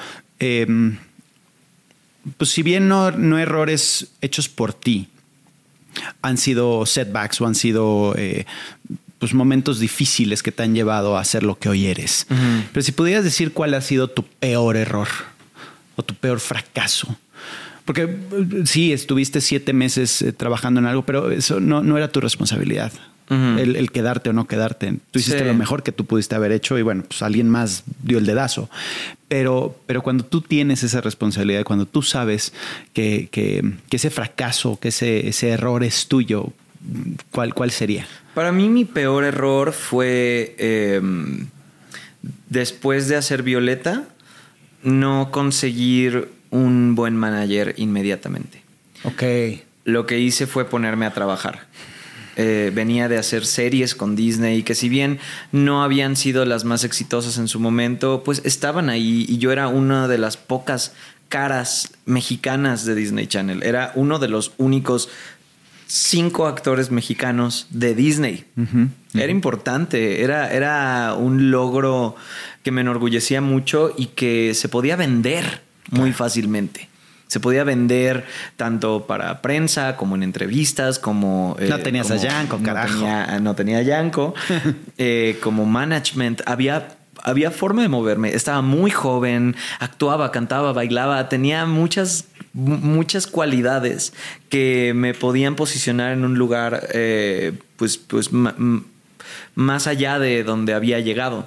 pues si bien no errores hechos por ti, han sido setbacks o han sido pues momentos difíciles que te han llevado a ser lo que hoy eres. Uh-huh. Pero si pudieras decir cuál ha sido tu peor error o tu peor fracaso. Porque sí, estuviste 7 meses trabajando en algo, pero eso no era tu responsabilidad. Uh-huh. El quedarte o no quedarte. Tú hiciste Sí. lo mejor que tú pudiste haber hecho y bueno, pues alguien más dio el dedazo. Pero cuando tú tienes esa responsabilidad, cuando tú sabes que ese fracaso, que ese error es tuyo, ¿cuál sería? Para mí mi peor error fue después de hacer Violeta, no conseguir un buen manager inmediatamente. Ok. Lo que hice fue ponerme a trabajar. Venía de hacer series con Disney que si bien no habían sido las más exitosas en su momento, pues estaban ahí y yo era una de las pocas caras mexicanas de Disney Channel. Era uno de los únicos 5 actores mexicanos de Disney. Uh-huh. Era importante, era un logro que me enorgullecía mucho y que se podía vender muy fácilmente. Se podía vender tanto para prensa como en entrevistas, como... No tenías a Yanko, carajo. No tenía a Yanko. Como management. Había forma de moverme. Estaba muy joven, actuaba, cantaba, bailaba. Tenía muchas cualidades que me podían posicionar en un lugar pues más allá de donde había llegado.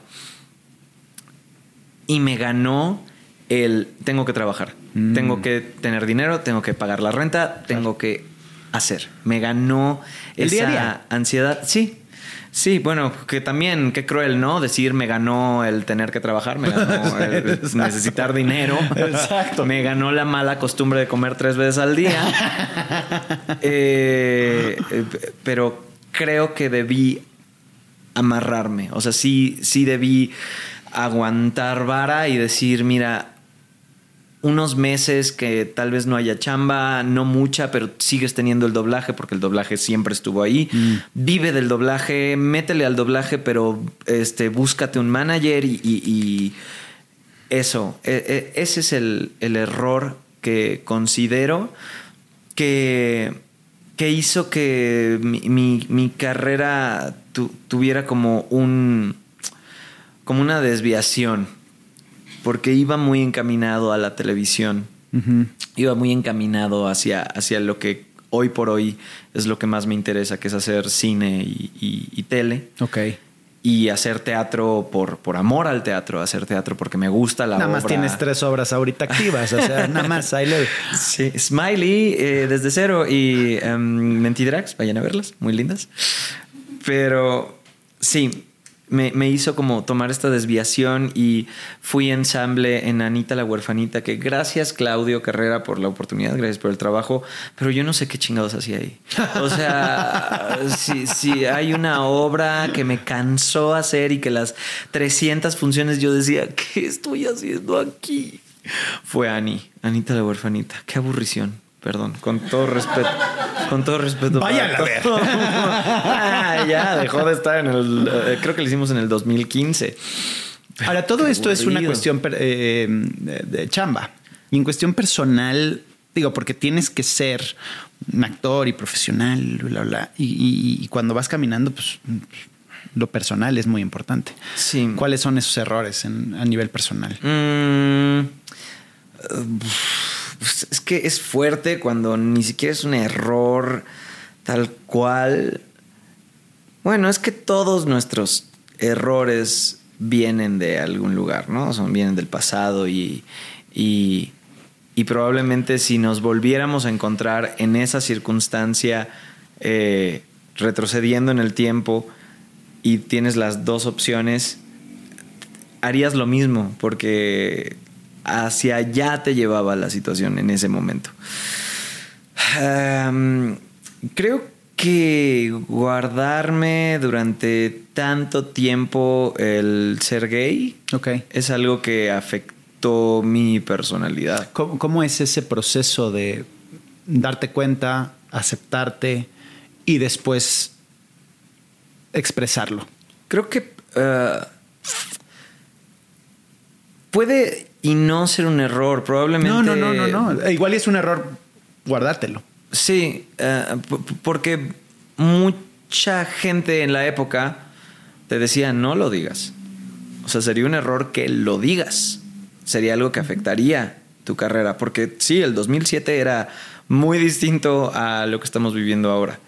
Y me ganó tengo que trabajar, tengo que tener dinero, tengo que pagar la renta, tengo que hacer. Me ganó el esa día a día. Ansiedad. Sí, bueno, que también, qué cruel, ¿no? Decir me ganó el tener que trabajar, me ganó el necesitar dinero. Exacto. Me ganó la mala costumbre de comer 3 veces al día. Pero creo que debí amarrarme. O sea, sí debí aguantar vara y decir, mira, unos meses que tal vez no haya chamba, no mucha, pero sigues teniendo el doblaje porque el doblaje siempre estuvo ahí. Vive del doblaje, métele al doblaje, pero búscate un manager y eso. Ese es el error que considero que hizo que mi carrera tuviera como una desviación. Porque iba muy encaminado a la televisión. Uh-huh. Iba muy encaminado hacia lo que hoy por hoy es lo que más me interesa, que es hacer cine y tele. Ok. Y hacer teatro por amor al teatro. Hacer teatro porque me gusta la obra. Nada más tienes 3 obras ahorita activas. O sea, nada más. Ahí le... Sí. Smiley, Desde Cero y Mentidrags. Vayan a verlas. Muy lindas. Pero sí... Me hizo como tomar esta desviación y fui ensamble en Anita la Huerfanita, que gracias Claudio Carrera por la oportunidad, gracias por el trabajo, pero yo no sé qué chingados hacía ahí. O sea, si hay una obra que me cansó hacer y que las 300 funciones yo decía, ¿qué estoy haciendo aquí? Fue Anita la Huerfanita. Qué aburrición. Perdón, con todo respeto. Con todo respeto. Vayan a ver. Ya dejó de estar en el... creo que lo hicimos en el 2015. Ahora, todo Qué esto es una aburrido. cuestión de chamba. Y en cuestión personal, digo, porque tienes que ser un actor y profesional, bla, bla. Y cuando vas caminando, pues lo personal es muy importante. Sí. ¿Cuáles son esos errores a nivel personal? pues, es que es fuerte cuando ni siquiera es un error tal cual. Bueno, es que todos nuestros errores vienen de algún lugar, ¿no? Vienen del pasado y probablemente si nos volviéramos a encontrar en esa circunstancia retrocediendo en el tiempo y tienes las dos opciones, harías lo mismo porque hacia allá te llevaba la situación en ese momento. Creo que guardarme durante tanto tiempo el ser gay es algo que afectó mi personalidad. ¿Cómo es ese proceso de darte cuenta, aceptarte y después expresarlo? Creo que puede y no ser un error, probablemente. No. Igual es un error guardártelo. Sí, porque mucha gente en la época te decía no lo digas. O sea, sería un error que lo digas. Sería algo que afectaría tu carrera. Porque sí, el 2007 era muy distinto a lo que estamos viviendo ahora.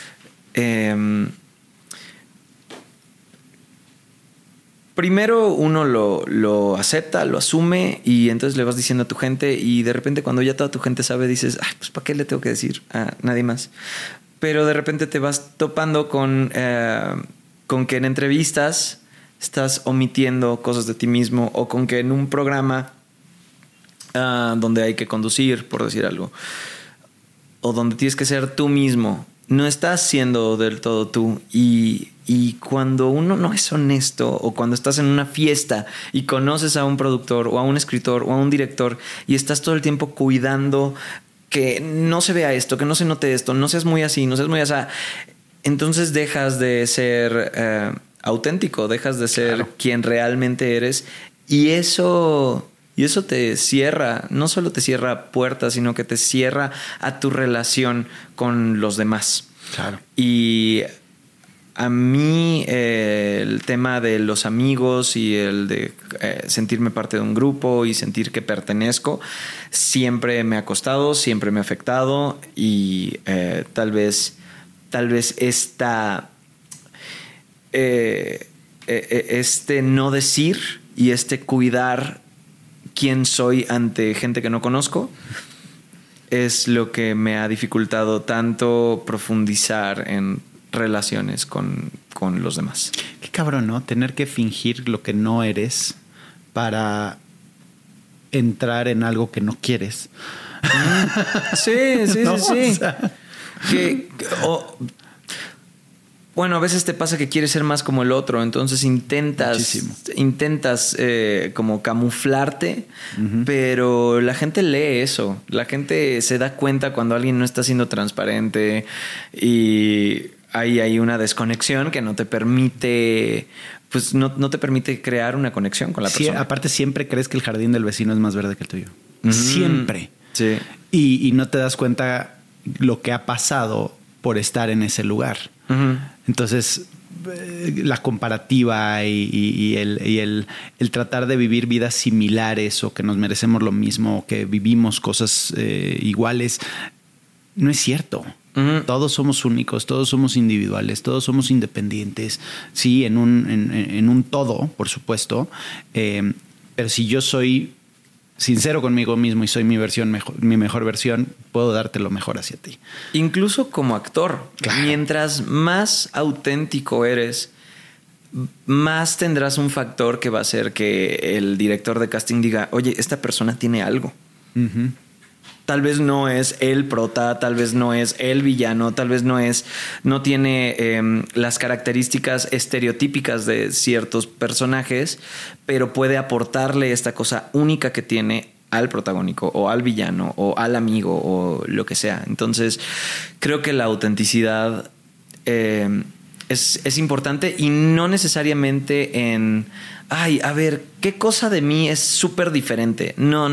Primero uno lo acepta, lo asume y entonces le vas diciendo a tu gente y de repente cuando ya toda tu gente sabe dices, pues ¿para qué le tengo que decir a nadie más? Pero de repente te vas topando con que en entrevistas estás omitiendo cosas de ti mismo o con que en un programa donde hay que conducir, por decir algo, o donde tienes que ser tú mismo, no estás siendo del todo tú y cuando uno no es honesto o cuando estás en una fiesta y conoces a un productor o a un escritor o a un director y estás todo el tiempo cuidando que no se vea esto, que no se note esto, no seas muy así, no seas muy así, entonces dejas de ser auténtico, dejas de ser quien realmente eres y eso te cierra, no solo te cierra puertas, sino que te cierra a tu relación con los demás. Claro. Y a mí el tema de los amigos y el de sentirme parte de un grupo y sentir que pertenezco siempre me ha costado, siempre me ha afectado y tal vez este no decir y este cuidar quién soy ante gente que no conozco es lo que me ha dificultado tanto profundizar en relaciones con los demás. Qué cabrón, ¿no? Tener que fingir lo que no eres para entrar en algo que no quieres. Sí. ¿No? Sí. O sea, bueno, a veces te pasa que quieres ser más como el otro, entonces intentas como camuflarte, pero la gente lee eso. La gente se da cuenta cuando alguien no está siendo transparente y hay una desconexión que no te permite, pues no te permite crear una conexión con la persona. Sí, aparte siempre crees que el jardín del vecino es más verde que el tuyo. Siempre. Sí. Y no te das cuenta lo que ha pasado por estar en ese lugar. Entonces, la comparativa y el tratar de vivir vidas similares o que nos merecemos lo mismo o que vivimos cosas iguales, no es cierto. Todos somos únicos, todos somos individuales, todos somos independientes. Sí, en un todo, por supuesto. Pero si yo soy sincero conmigo mismo y soy mi mejor versión, puedo darte lo mejor hacia ti. Incluso como actor, claro. Mientras más auténtico eres, más tendrás un factor que va a hacer que el director de casting diga, oye, esta persona tiene algo. Tal vez no es el prota, tal vez no es el villano, tal vez no tiene las características estereotípicas de ciertos personajes, pero puede aportarle esta cosa única que tiene al protagónico o al villano o al amigo o lo que sea. Entonces, creo que la autenticidad es importante y no necesariamente en, a ver, ¿qué cosa de mí es súper diferente?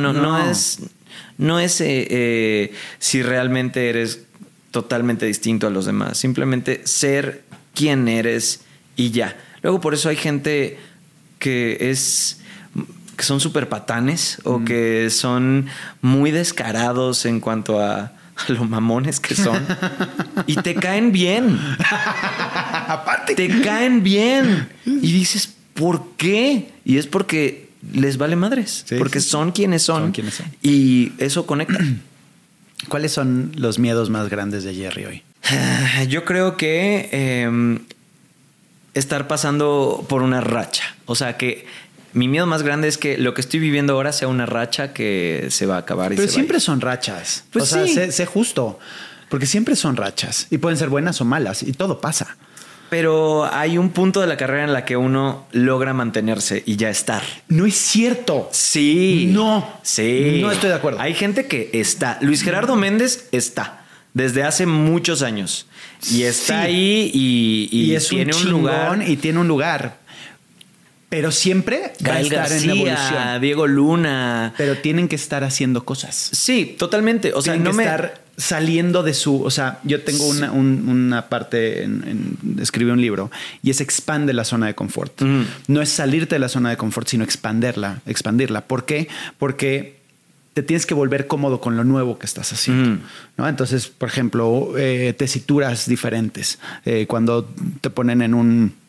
No es si realmente eres totalmente distinto a los demás. Simplemente ser quien eres y ya. Luego por eso hay gente que es que son súper patanes o que son muy descarados en cuanto a lo mamones que son y te caen bien. Aparte, te caen bien y dices, ¿por qué? Y es porque les vale madres, porque son quienes son. Y eso conecta. ¿Cuáles son los miedos más grandes de Jerry hoy? Yo creo que estar pasando por una racha. O sea, que mi miedo más grande es que lo que estoy viviendo ahora sea una racha que se va a acabar. Pero siempre son rachas. Pues o sea, sé justo. Porque siempre son rachas. Y pueden ser buenas o malas. Y todo pasa. Pero hay un punto de la carrera en la que uno logra mantenerse y ya estar. No es cierto. Sí. No. Sí. No estoy de acuerdo. Hay gente que está. Luis Gerardo Méndez está. Desde hace muchos años. Y está ahí y es tiene un lugar. Y tiene un lugar. Pero siempre va a estar en evolución. Diego Luna. Pero tienen que estar haciendo cosas. Sí, totalmente. O sea, tienen que estar saliendo de su... O sea, yo tengo una parte escribí un libro y es expande la zona de confort. No es salirte de la zona de confort, sino expandirla. ¿Por qué? Porque te tienes que volver cómodo con lo nuevo que estás haciendo, ¿no? Entonces, por ejemplo, tesituras diferentes. Cuando te ponen en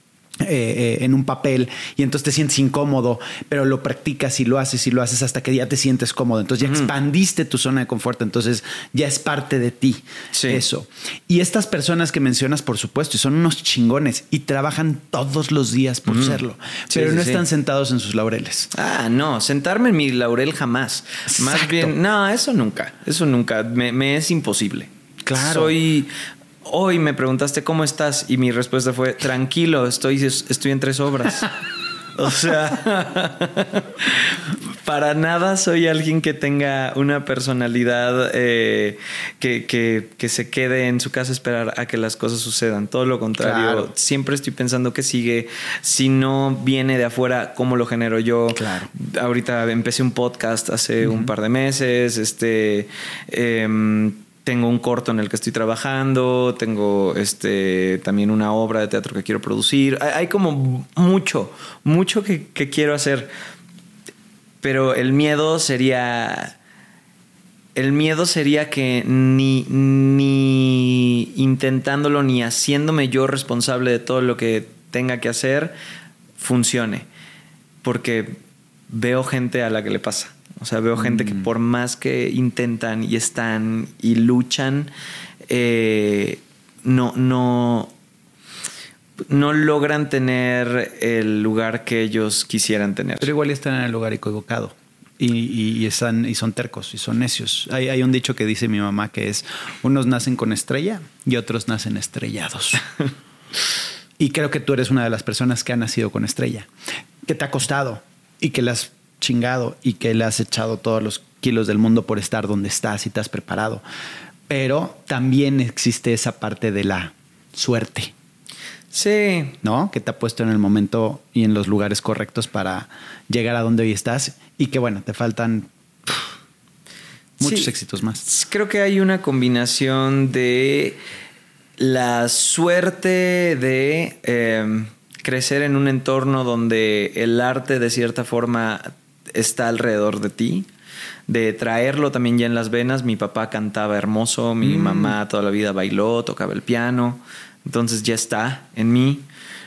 un papel y entonces te sientes incómodo, pero lo practicas y lo haces hasta que ya te sientes cómodo. Entonces ya expandiste tu zona de confort, entonces ya es parte de ti. Sí. Eso. Y estas personas que mencionas, por supuesto, son unos chingones y trabajan todos los días por serlo, pero no están sentados en sus laureles. No, sentarme en mi laurel jamás. Exacto. Más bien, no, eso nunca. Me es imposible. Claro. Hoy me preguntaste cómo estás y mi respuesta fue tranquilo, estoy en 3 obras. O sea, para nada soy alguien que tenga una personalidad que se quede en su casa a esperar a que las cosas sucedan. Todo lo contrario, claro. Siempre estoy pensando qué sigue. Si no viene de afuera, ¿cómo lo genero yo? Claro. Ahorita empecé un podcast hace un par de meses. Tengo un corto en el que estoy trabajando, tengo también una obra de teatro que quiero producir. Hay como mucho que quiero hacer. Pero el miedo sería que ni intentándolo ni haciéndome yo responsable de todo lo que tenga que hacer funcione. Porque veo gente a la que le pasa. O sea, veo gente que por más que intentan y están y luchan, no logran tener el lugar que ellos quisieran tener. Pero igual están en el lugar equivocado y son tercos y son necios. Hay un dicho que dice mi mamá que es: unos nacen con estrella y otros nacen estrellados. Y creo que tú eres una de las personas que ha nacido con estrella, que te ha costado y que las chingado y que le has echado todos los kilos del mundo por estar donde estás y te has preparado. Pero también existe esa parte de la suerte. Sí. ¿No? Que te ha puesto en el momento y en los lugares correctos para llegar a donde hoy estás y que, bueno, te faltan muchos éxitos más. Creo que hay una combinación de la suerte de crecer en un entorno donde el arte de cierta forma está alrededor de ti, de traerlo también ya en las venas. Mi papá cantaba hermoso, mi mamá toda la vida bailó, tocaba el piano, entonces ya está en mí.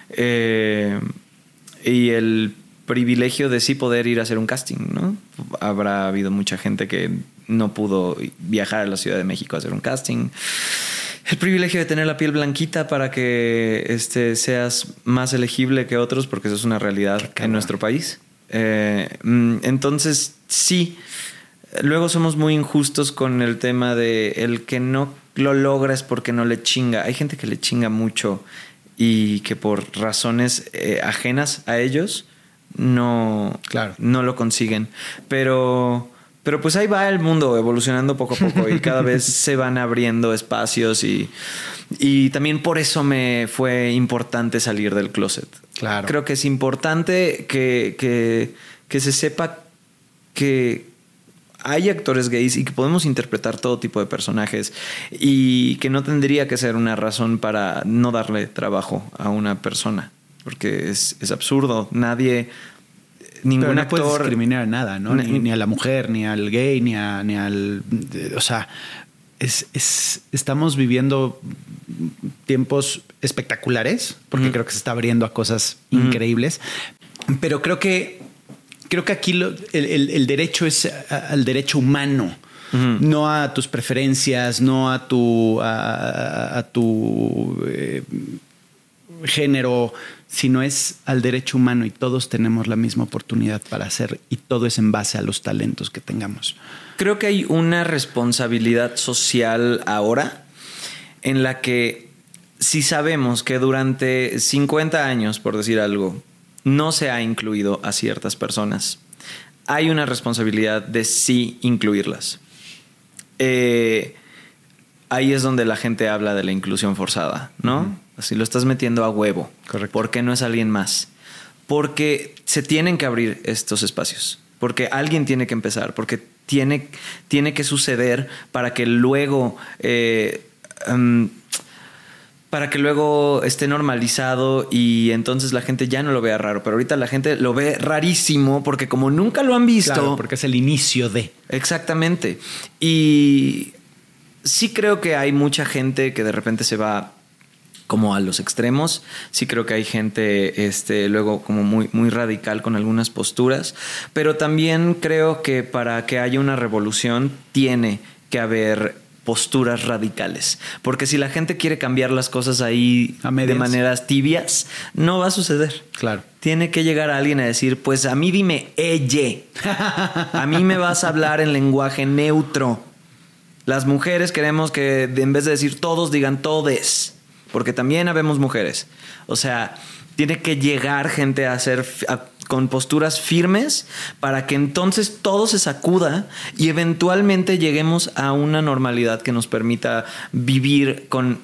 Y el privilegio de sí poder ir a hacer un casting, ¿no? Habrá habido mucha gente que no pudo viajar a la Ciudad de México a hacer un casting. El privilegio de tener la piel blanquita para que seas más elegible que otros, porque eso es una realidad en nuestro país. Entonces, sí. Luego somos muy injustos con el tema de el que no lo logra es porque no le chinga. Hay gente que le chinga mucho y que por razones ajenas a ellos no lo consiguen. Pero pues ahí va el mundo evolucionando poco a poco y cada vez se van abriendo espacios y también por eso me fue importante salir del closet. Claro. Creo que es importante que se sepa que hay actores gays y que podemos interpretar todo tipo de personajes y que no tendría que ser una razón para no darle trabajo a una persona, porque es absurdo. Nadie ningún Pero no actor... puedes discriminar a nada, ¿no? Ni a la mujer, ni al gay, ni al... O sea, estamos viviendo tiempos espectaculares, porque creo que se está abriendo a cosas increíbles. Pero creo que aquí el derecho es al derecho humano. No a tus preferencias, no a tu género, sino es al derecho humano, y todos tenemos la misma oportunidad para hacer, y todo es en base a los talentos que tengamos. Creo que hay una responsabilidad social ahora en la que, si sabemos que durante 50 años, por decir algo, no se ha incluido a ciertas personas, hay una responsabilidad de sí incluirlas. Ahí es donde la gente habla de la inclusión forzada, ¿no? Así lo estás metiendo a huevo. Correcto. ¿Por qué no es alguien más? Porque se tienen que abrir estos espacios. Porque alguien tiene que empezar. Porque tiene que suceder para que luego... para que luego esté normalizado y entonces la gente ya no lo vea raro. Pero ahorita la gente lo ve rarísimo porque como nunca lo han visto... Claro, porque es el inicio de... Exactamente. Y sí creo que hay mucha gente que de repente se va como a los extremos. Sí creo que hay gente luego como muy, muy radical con algunas posturas. Pero también creo que para que haya una revolución tiene que haber posturas radicales. Porque si la gente quiere cambiar las cosas ahí de maneras tibias, no va a suceder. Claro. Tiene que llegar a alguien a decir, pues a mí dime ella. A mí me vas a hablar en lenguaje neutro. Las mujeres queremos que en vez de decir todos, digan todes. Porque también habemos mujeres. O sea, tiene que llegar gente a hacer... con posturas firmes para que entonces todo se sacuda y eventualmente lleguemos a una normalidad que nos permita vivir con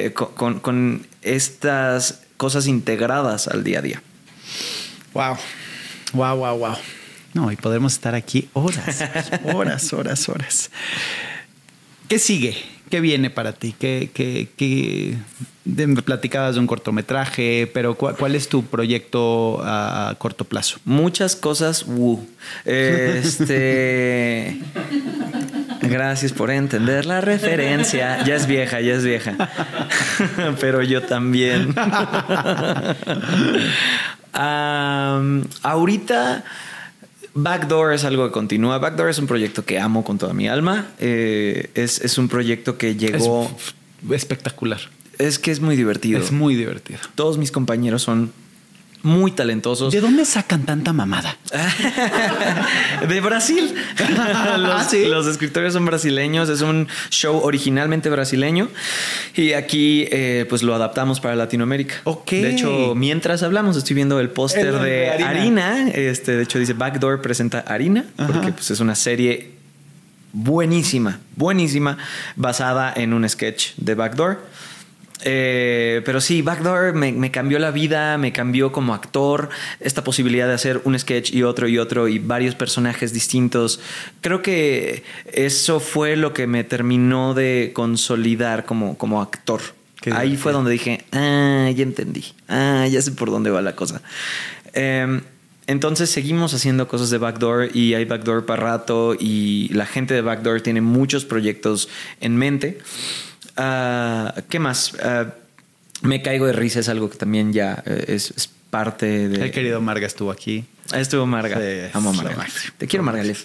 estas cosas integradas al día a día. Wow. No, y podremos estar aquí horas. ¿Qué sigue? ¿Qué viene para ti? Me platicabas de un cortometraje, pero ¿cuál es tu proyecto a corto plazo? Muchas cosas. Gracias por entender la referencia. Ya es vieja. Pero yo también. Ahorita... Backdoor es algo que continúa. Backdoor es un proyecto que amo con toda mi alma. Es un proyecto que llegó... Es espectacular. Es que es muy divertido. Es muy divertido. Todos mis compañeros son muy talentosos. ¿De dónde sacan tanta mamada? De Brasil. Los escritores son brasileños. Es un show originalmente brasileño. Y aquí pues lo adaptamos para Latinoamérica. Okay. De hecho, mientras hablamos, estoy viendo el póster de Harina. De hecho, dice Backdoor presenta Harina. Ajá. Porque pues, es una serie buenísima, basada en un sketch de Backdoor. Pero sí, Backdoor me cambió la vida, me cambió como actor. Esta posibilidad de hacer un sketch y otro y varios personajes distintos. Creo que eso fue lo que me terminó de consolidar como actor. Ahí fue donde dije, ya entendí, ya sé por dónde va la cosa. Entonces seguimos haciendo cosas de Backdoor y hay Backdoor para rato y la gente de Backdoor tiene muchos proyectos en mente. ¿Qué más? Me caigo de risa, es algo que también ya es parte de... El querido Marga estuvo aquí. Estuvo Marga. Sí, amo Marga. Te quiero, Margalef.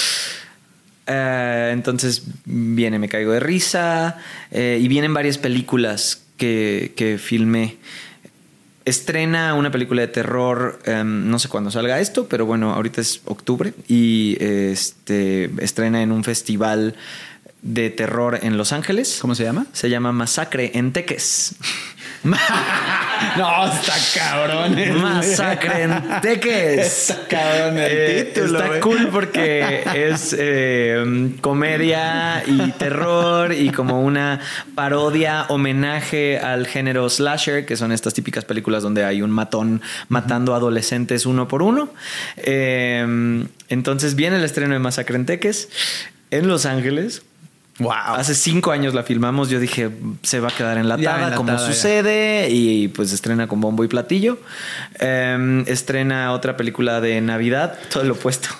Entonces viene Me caigo de risa y vienen varias películas que filmé. Estrena una película de terror, no sé cuándo salga esto, pero bueno, ahorita es octubre y estrena en un festival de terror en Los Ángeles. ¿Cómo se llama? Se llama Masacre en Teques. No, está cabrón. Masacre en Teques. Está cabrón el título. Está cool porque es comedia y terror y como una parodia, homenaje al género slasher, que son estas típicas películas donde hay un matón matando adolescentes uno por uno. Entonces viene el estreno de Masacre en Teques en Los Ángeles. Wow. Hace 5 años la filmamos. Yo dije, se va a quedar enlatada como sucede. Y pues estrena con bombo y platillo. Estrena otra película de Navidad, todo lo opuesto.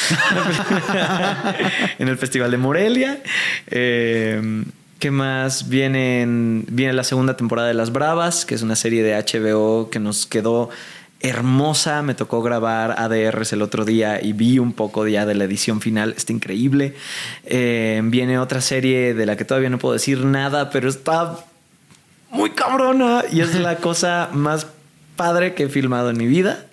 En el Festival de Morelia. ¿Qué más? Viene la segunda temporada de Las Bravas, que es una serie de HBO que nos quedó hermosa. Me tocó grabar ADRs el otro día y vi un poco ya de la edición final. Está increíble. Viene otra serie de la que todavía no puedo decir nada, pero está muy cabrona y es la cosa más padre que he filmado en mi vida.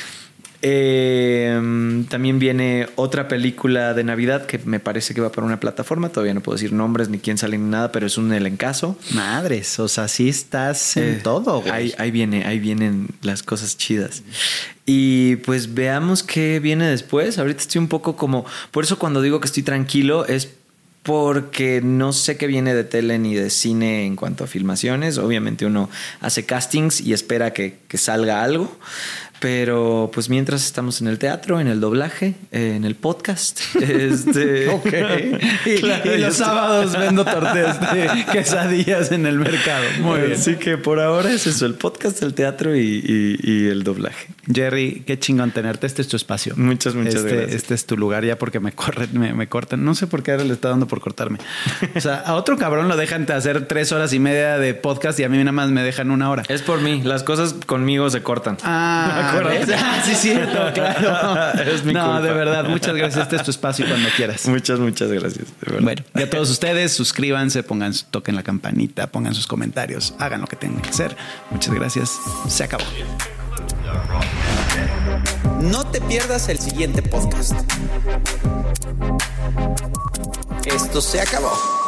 También viene otra película de Navidad que me parece que va para una plataforma. Todavía no puedo decir nombres ni quién sale ni nada, pero es un elencazo. Madres, o sea, sí estás en todo, güey. Ahí vienen las cosas chidas. Y pues veamos qué viene después. Ahorita estoy un poco como... Por eso cuando digo que estoy tranquilo es porque no sé qué viene de tele ni de cine en cuanto a filmaciones. Obviamente uno hace castings y espera que salga algo. Pero pues mientras estamos en el teatro, en el doblaje, en el podcast. Ok. Y los sábados vendo tortillas de quesadillas en el mercado. Muy bien. Así que por ahora es eso, el podcast, el teatro y el doblaje. Jerry, qué chingón tenerte. Este es tu espacio. Muchas gracias. Este es tu lugar ya porque me cortan. No sé por qué ahora le está dando por cortarme. O sea, a otro cabrón lo dejan hacer 3 horas y media de podcast y a mí nada más me dejan 1 hora. Es por mí. Las cosas conmigo se cortan. Sí, cierto, claro. Es mi culpa. De verdad, muchas gracias. Este es tu espacio cuando quieras. Muchas gracias. De verdad. Bueno, y a todos ustedes, suscríbanse, toquen la campanita, pongan sus comentarios, hagan lo que tengan que hacer. Muchas gracias. Se acabó. No te pierdas el siguiente podcast. Esto se acabó.